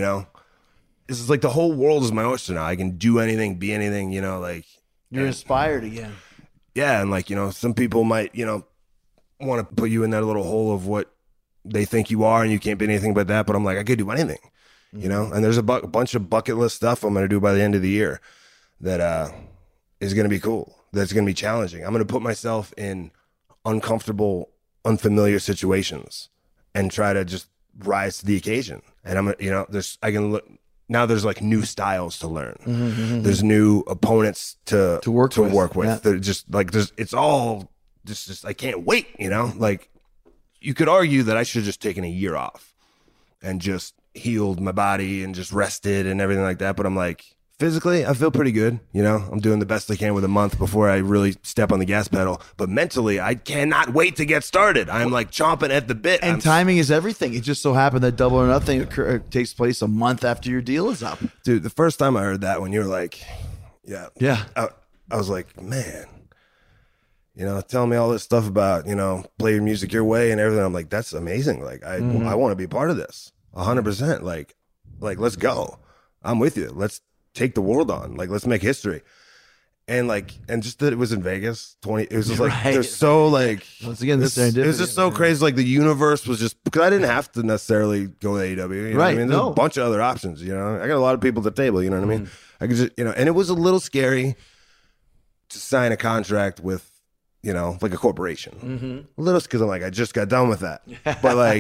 This is like the whole world is my oyster now. I can do anything, be anything. You're inspired again. Yeah, and some people might want to put you in that little hole of what they think you are and you can't be anything but that. But I'm like, I could do anything, you know? And there's a bunch of bucket list stuff I'm going to do by the end of the year that is going to be cool. That's going to be challenging. I'm going to put myself in uncomfortable, unfamiliar situations and try to just rise to the occasion. And I'm, you know, there's like new styles to learn. There's new opponents to work with. Yeah. They're just like, it's all just, I can't wait, you know? Like, you could argue that I should have just taken a year off and just healed my body and just rested and everything like that. But I'm like, physically, I feel pretty good. You know, I'm doing the best I can with a month before I really step on the gas pedal. But mentally, I cannot wait to get started. I'm like chomping at the bit. And timing is everything. It just so happened that Double or Nothing takes place a month after your deal is up. Dude, the first time I heard that, when you were like, yeah, I was like, man, you know, telling me all this stuff about, you know, play your music your way and everything. I'm like, that's amazing. Like, I want to be part of this 100%. Like, let's go. I'm with you. Let's take the world on. Like, let's make history. And just that it was in Vegas, it was just like, Right. they're so like, Once again, this it was just so crazy. Like, the universe was just, because I didn't have to necessarily go to AEW. You know what I mean, there's a bunch of other options, you know. I got a lot of people at the table, you know what I mean? I could just, you know, and it was a little scary to sign a contract with, you know, like a corporation. A little, because I'm like, I just got done with that. But like,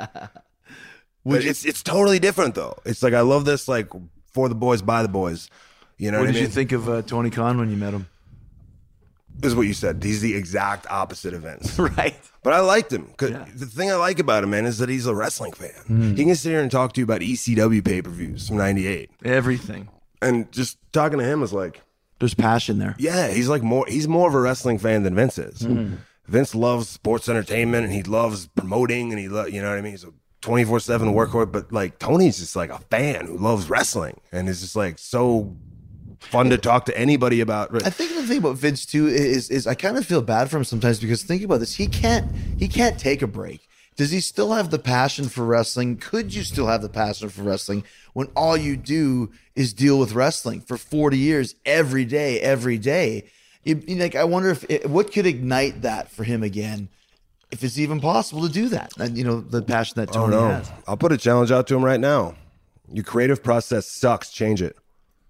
but it's totally different though. It's like, I love this, like, for the boys, by the boys. You know what I mean? What did you think of Tony Khan when you met him? This is what you said. He's the exact opposite of Vince. Right. But I liked him. Cause the thing I like about him, man, is that he's a wrestling fan. He can sit here and talk to you about ECW pay-per-views from '98. Everything. And just talking to him is like, there's passion there. yeah, he's more of a wrestling fan than Vince is. Vince loves sports entertainment and he loves promoting and you know what I mean? He's a 24/7 workhorse, but like Tony's just like a fan who loves wrestling and is just like so fun to talk to anybody about. I think the thing about Vince too is I kind of feel bad for him sometimes, because think about this, he can't take a break. Does he still have the passion for wrestling? Could you still have the passion for wrestling when all you do is deal with wrestling for 40 years every day? Like, I wonder if what could ignite that for him again, if it's even possible to do that. And you know, the passion that Tony has. I'll put a challenge out to him right now. Your creative process sucks. Change it.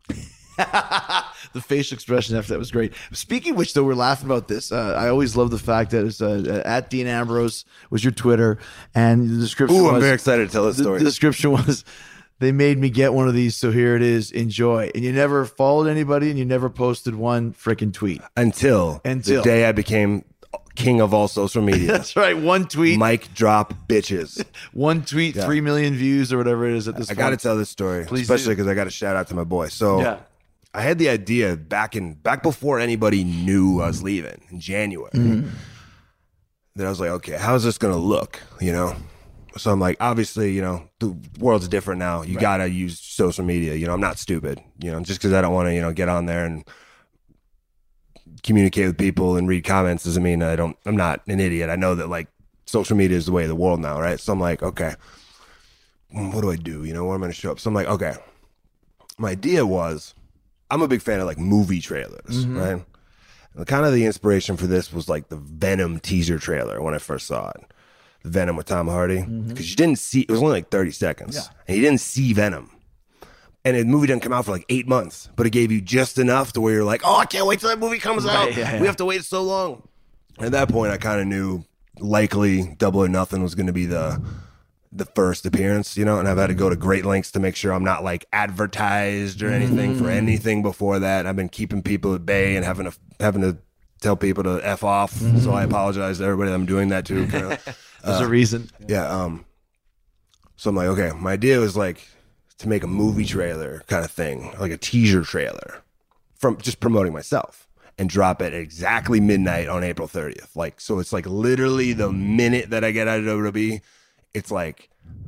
The facial expression after that was great. Speaking of which, though, we're laughing about this. I always love the fact that it's at Dean Ambrose was your Twitter, and the description was, I'm very excited to tell this story. The description was, they made me get one of these, so here it is, enjoy. And you never followed anybody, and you never posted one freaking tweet. Until the day I became king of all social media. That's right. One tweet. Mic drop bitches. One tweet, 3 million views or whatever it is at this point. I got to tell this story, especially because I got to shout out to my boy. So I had the idea back before anybody knew I was leaving in January. That I was like, okay, how is this going to look? You know? So I'm like, obviously, you know, the world's different now. You got to use social media. You know, I'm not stupid. You know, just because I don't want to, you know, get on there and communicate with people and read comments doesn't mean I'm not an idiot. I know that, like, social media is the way of the world now, right? So I'm like, okay, what do I do? You know, where am I going to show up? So I'm like, okay, my idea was, I'm a big fan of like movie trailers, right? And kind of the inspiration for this was like the Venom teaser trailer when I first saw it. The Venom with Tom Hardy. Because you didn't see, it was only like 30 seconds. And you didn't see Venom. And the movie didn't come out for like 8 months, but it gave you just enough to where you're like, oh, I can't wait till that movie comes out. We have to wait so long. At that point, I kind of knew likely Double or Nothing was going to be the first appearance, you know, and I've had to go to great lengths to make sure I'm not like advertised or anything for anything before that. I've been keeping people at bay and having to tell people to F off. So I apologize to everybody that I'm doing that to. There's a reason. Yeah. So I'm like, okay, my idea was like to make a movie trailer kind of thing, like a teaser trailer from just promoting myself, and drop it exactly midnight on April 30th. Like, so it's like literally the minute that I get out of WWE, it's like,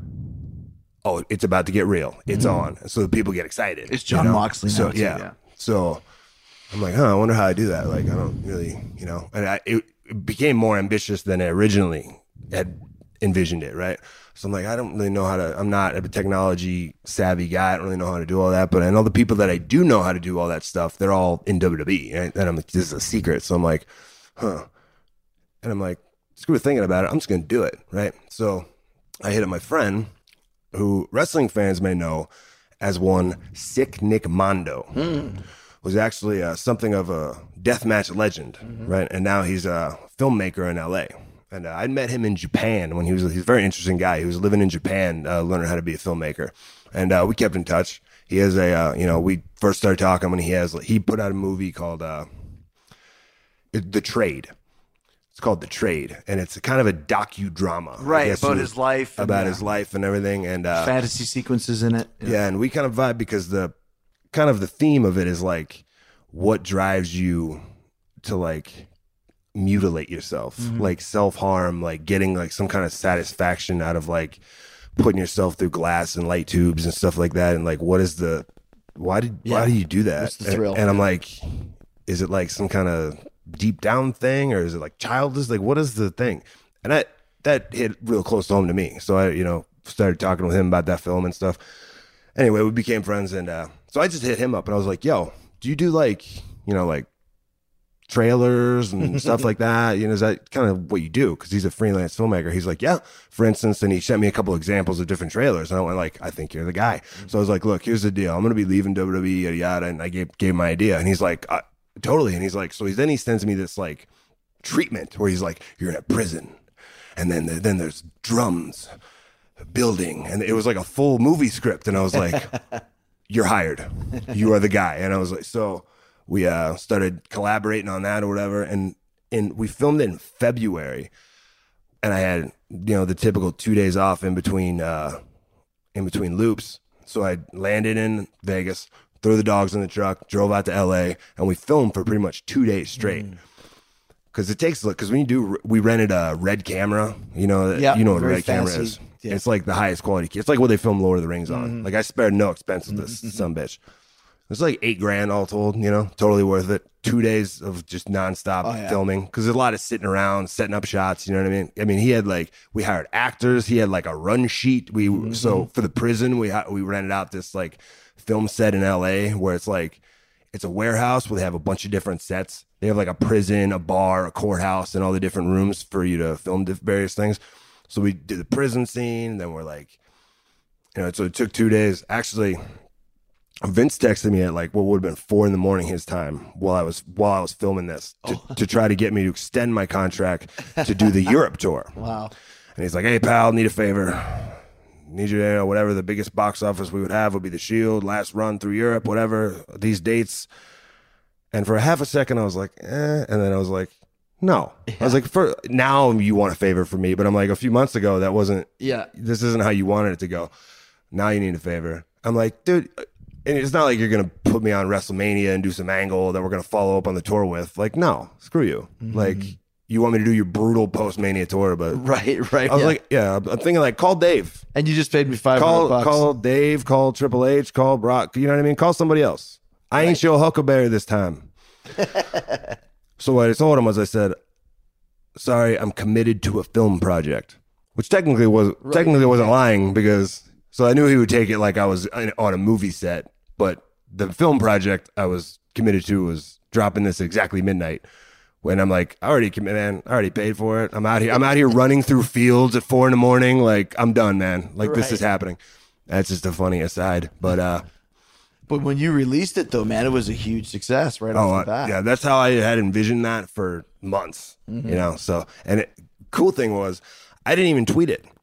oh, it's about to get real. It's on. So people get excited. It's John Moxley now. So, yeah. So I'm like, I wonder how I do that. Like, I don't really, you know, and it became more ambitious than I originally had envisioned it, right? So I'm like, I don't really know how to, I'm not a technology savvy guy. I don't really know how to do all that. But I know the people that I do know how to do all that stuff, they're all in WWE. Right? And I'm like, this is a secret. So I'm like, And I'm like, screw thinking about it. I'm just going to do it, right? So I hit up my friend, who wrestling fans may know as one Sick Nick Mondo, was actually something of a deathmatch legend, right? And now he's a filmmaker in LA. And I'd met him in Japan when he's a very interesting guy. He was living in Japan, learning how to be a filmmaker. And we kept in touch. He has we first started talking when he put out a movie called The Trade. It's called The Trade, and it's kind of a docudrama, Right, about his life. his life and everything, and fantasy sequences in it. yeah, and we kind of vibe because the theme of it is like what drives you to like mutilate yourself, like self-harm, like getting like some kind of satisfaction out of like putting yourself through glass and light tubes and stuff like that, and like why do you do that? What's the thrill? And I'm like, is it like some kind of deep down thing, or is it like childish? Like, what is the thing? And that hit real close to home to me. So I, started talking with him about that film and stuff. Anyway, we became friends, and so I just hit him up, and I was like, "Yo, do you do like, like trailers and stuff like that? Is that kind of what you do?" Because he's a freelance filmmaker. He's like, "Yeah, for instance," and he sent me a couple examples of different trailers, and I went like, "I think you're the guy." So I was like, "Look, here's the deal. I'm going to be leaving WWE, yada yada," and I gave him my idea, and he's like, "Totally," and he's like, then he sends me this like treatment where he's like, "You're in a prison, and then there's drums building," and it was like a full movie script, and I was like, "You're hired. You are the guy." And I was like, so we started collaborating on that or whatever, and we filmed it in February, and I had the typical 2 days off in between loops, so I landed in Vegas, threw the dogs in the truck, drove out to LA, and we filmed for pretty much 2 days straight. Because we rented a Red camera, what a Red camera is. Yeah. It's like the highest quality. It's like what they film Lord of the Rings on. Like I spared no expense with this sumbitch. It's like $8,000 all told, totally worth it. 2 days of just nonstop filming. Because there's a lot of sitting around, setting up shots, you know what I mean? I mean, he had we hired actors. He had like a run sheet. So for the prison, we rented out this like film set in LA where it's like, it's a warehouse where they have a bunch of different sets. They have like a prison, a bar, a courthouse, and all the different rooms for you to film various things. So we did the prison scene, and then we're like, so it took 2 days. Actually, Vince texted me at like what would have been 4 a.m. his time while I was filming this to try to get me to extend my contract to do the Europe tour. Wow. And he's like, "Hey pal, need a favor. Need you to whatever the biggest box office we would have would be the Shield, last run through Europe, whatever, these dates." And for a half a second, I was like, and then I was like, no. Yeah. I was like, for now you want a favor from me, but I'm like, a few months ago, that wasn't, this isn't how you wanted it to go. Now you need a favor. I'm like, dude, and it's not like you're going to put me on WrestleMania and do some angle that we're going to follow up on the tour with. Like, no, screw you. Like, you want me to do your brutal post-Mania tour, but right. I was like, I'm thinking like, call Dave. And you just paid me $500. Call Dave, call Triple H, call Brock. You know what I mean? Call somebody else. I ain't your Huckleberry this time. So what I told him was, I said, "Sorry, I'm committed to a film project," which technically wasn't lying, because so I knew he would take it like I was on a movie set, but the film project I was committed to was dropping this exactly midnight. When I'm like, I already paid for it. I'm out here running through fields at 4 a.m. Like, I'm done, man. Like, this is happening. That's just a funny aside, but when you released it, though, man, it was a huge success right off the bat. Yeah, that's how I had envisioned that for months, So, and cool thing was, I didn't even tweet it.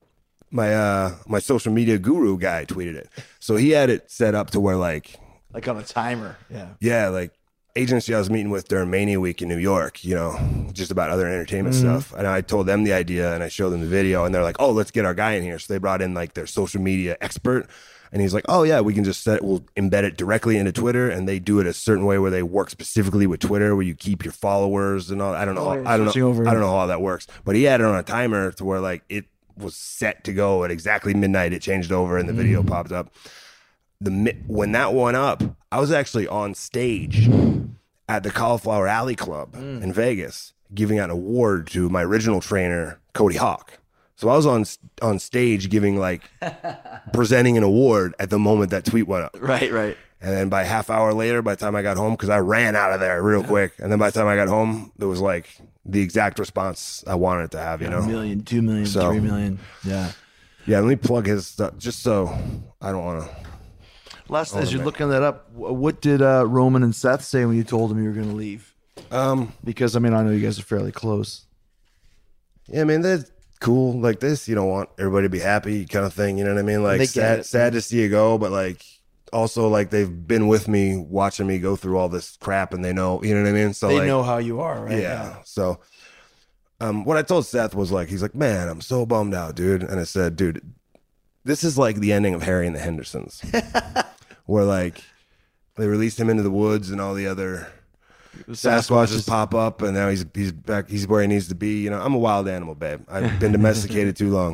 My social media guru guy tweeted it, so he had it set up to where like on a timer. Yeah, like agency I was meeting with during Mania Week in New York, just about other entertainment stuff, and I told them the idea and I showed them the video, and they're like, "Oh, let's get our guy in here." So they brought in like their social media expert. And he's like, "Oh yeah, we can just we'll embed it directly into Twitter," and they do it a certain way where they work specifically with Twitter, where you keep your followers and all. I don't know how all that works, but he had it on a timer to where like it was set to go at exactly midnight. It changed over, and the video popped up. When that went up, I was actually on stage at the Cauliflower Alley Club in Vegas, giving out an award to my original trainer, Cody Hawk. So I was on stage giving presenting an award at the moment that tweet went up. Right. And then by half hour later, by the time I got home, because I ran out of there real quick, and then by the time I got home, there was like the exact response I wanted it to have. 1 million, 2 million, 3 million. Yeah. Yeah, let me plug his stuff just so I don't want to. Last, as you're looking that up, what did Roman and Seth say when you told them you were going to leave? Because, I mean, I know you guys are fairly close. Yeah, I mean, they're cool like this. You don't want everybody to be happy kind of thing. You know what I mean? Like, sad to see you go, but like, also like they've been with me, watching me go through all this crap, and they know, you know what I mean? So they like, know how you are, right? Yeah. So, what I told Seth was like, he's like, man, I'm so bummed out, dude. And I said, dude, this is like the ending of Harry and the Hendersons, where like they released him into the woods and all the other Sasquatches pop up, and now he's back. He's where he needs to be. You know, I'm a wild animal, babe. I've been domesticated too long.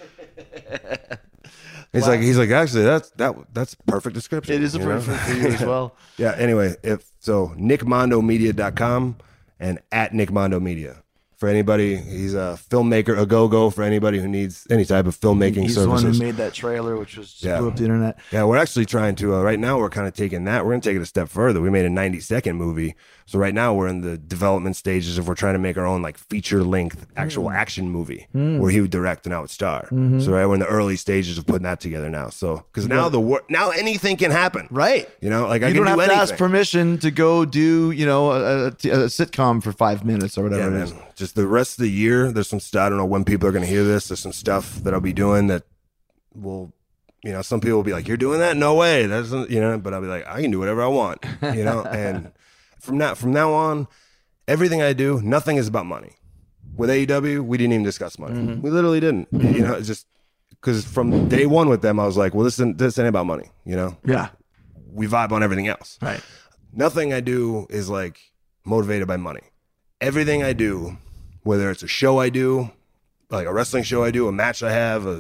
He's like, actually, that's perfect description. It is a perfect for you as well. Yeah. Anyway, nickmondomedia.com and @nickmondomedia. For anybody, he's a filmmaker, a go-go for anybody who needs any type of filmmaking services. He's the one who made that trailer, which was blew up the internet. Yeah, we're actually trying to, right now we're kind of taking that. We're going to take it a step further. We made a 90-second movie. So right now we're in the development stages of we're trying to make our own like feature-length actual action movie where he would direct and I would star. So right, we're in the early stages of putting that together now. So, because now now anything can happen. Right. You know, like I you can don't have do to anything. ask permission to go do, you know, a sitcom for 5 minutes or whatever it is. Man. Just the rest of the year, there's some stuff. I don't know when people are going to hear this. There's some stuff that I'll be doing that will, you know, some people will be like, "You're doing that? No way!" That's, you know, but I'll be like, "I can do whatever I want," you know. And from now on, everything I do, nothing is about money. With AEW, we didn't even discuss money. We literally didn't. You know, it's just because from day one with them, I was like, "Well, this ain't about money," you know. Yeah. We vibe on everything else. Right. Nothing I do is like motivated by money. Everything I do, whether it's a show I do, like a wrestling show I do, a match I have,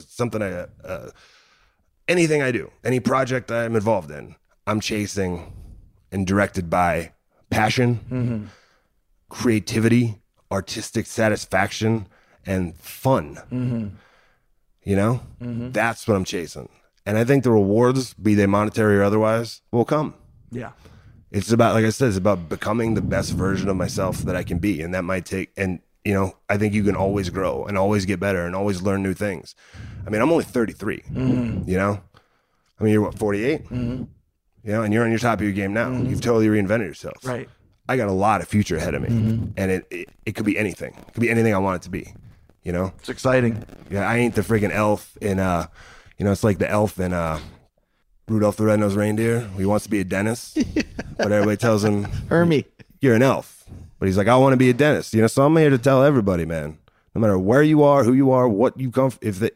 anything I do, any project I'm involved in, I'm chasing and directed by passion, creativity, artistic satisfaction, and fun. You know, that's what I'm chasing. And I think the rewards, be they monetary or otherwise, will come. Yeah. It's about, like I said, it's about becoming the best version of myself that I can be. And that might take, and you know, I think you can always grow and always get better and always learn new things. I mean, I'm only 33, you know? I mean, you're what, 48? You know, and you're on your top of your game now. You've totally reinvented yourself. Right. I got a lot of future ahead of me. And it could be anything. It could be anything I want it to be, you know? It's exciting. Yeah, I ain't the freaking elf in, you know, it's like the elf in Rudolph the Red-Nosed Reindeer. He wants to be a dentist, but everybody tells him, Hermie, you're an elf. But he's like, I want to be a dentist. You know, so I'm here to tell everybody, man, no matter where you are, who you are, what you come from, if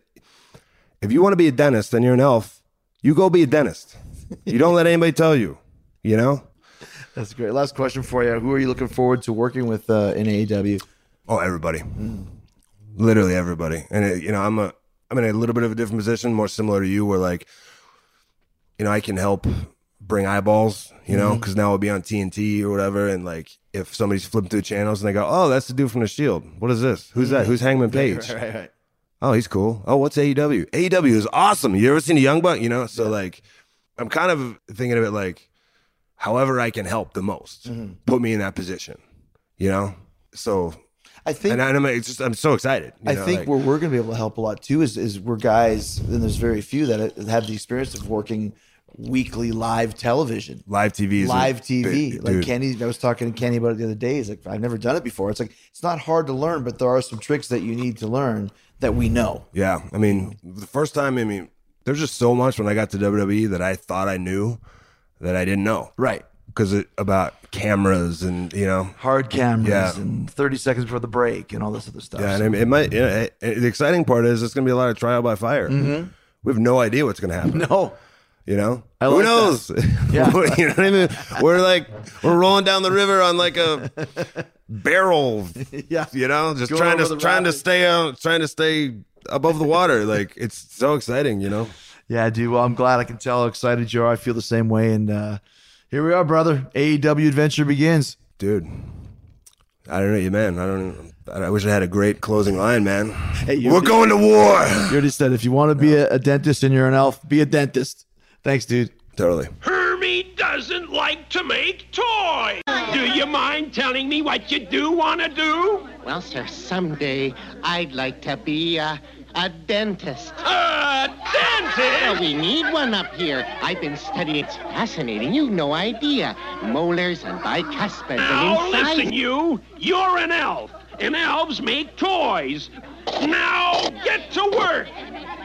you want to be a dentist and you're an elf, you go be a dentist. You don't let anybody tell you, you know? That's great. Last question for you. Who are you looking forward to working with in AEW? Oh, everybody. Literally everybody. And, you know, I'm in a little bit of a different position, more similar to you, where like, you know, I can help bring eyeballs, you know, because now I'll be on TNT or whatever. And like, if somebody's flipping through channels and they go, oh, that's the dude from The Shield. What is this? Who's that? Who's Hangman Page? Right. Oh, he's cool. Oh, what's AEW? AEW is awesome. You ever seen a Young Buck? You know, so like, I'm kind of thinking of it like, however I can help the most, put me in that position, you know? So I think, and I'm so excited. I think where we're going to be able to help a lot too is we're guys, and there's very few that have the experience of working weekly live television. Live TV. Like Kenny, I was talking to Kenny about it the other day. He's like, I've never done it before. It's like, it's not hard to learn, but there are some tricks that you need to learn that we know. Yeah. I mean, the first time, there's just so much when I got to WWE that I thought I knew that I didn't know. Right. Because about cameras and, you know. Hard cameras and 30 seconds before the break and all this other stuff. Yeah, and it might, the exciting part is it's going to be a lot of trial by fire. We have no idea what's going to happen. No. You know? Who like knows? Yeah. You know what I mean? We're rolling down the river on like a barrel. Yeah. You know, just Going trying to stay above the water. Like, it's so exciting, you know? Yeah, dude. Well, I'm glad I can tell how excited you are. I feel the same way. And here we are, brother. AEW adventure begins. Dude, I don't know you, man. I wish I had a great closing line, man. Hey, we're going to war. You already said if you want to be a dentist and you're an elf, be a dentist. Thanks, dude. Totally. Hermie doesn't like to make toys. Do you mind telling me what you do want to do? Well, sir, someday I'd like to be a A dentist. Dentist? Well, we need one up here. I've been studying. It's fascinating. You've no idea. Molars and bicuspids Now, and inside. listen, you. You're an elf, and elves make toys. Now, get to work.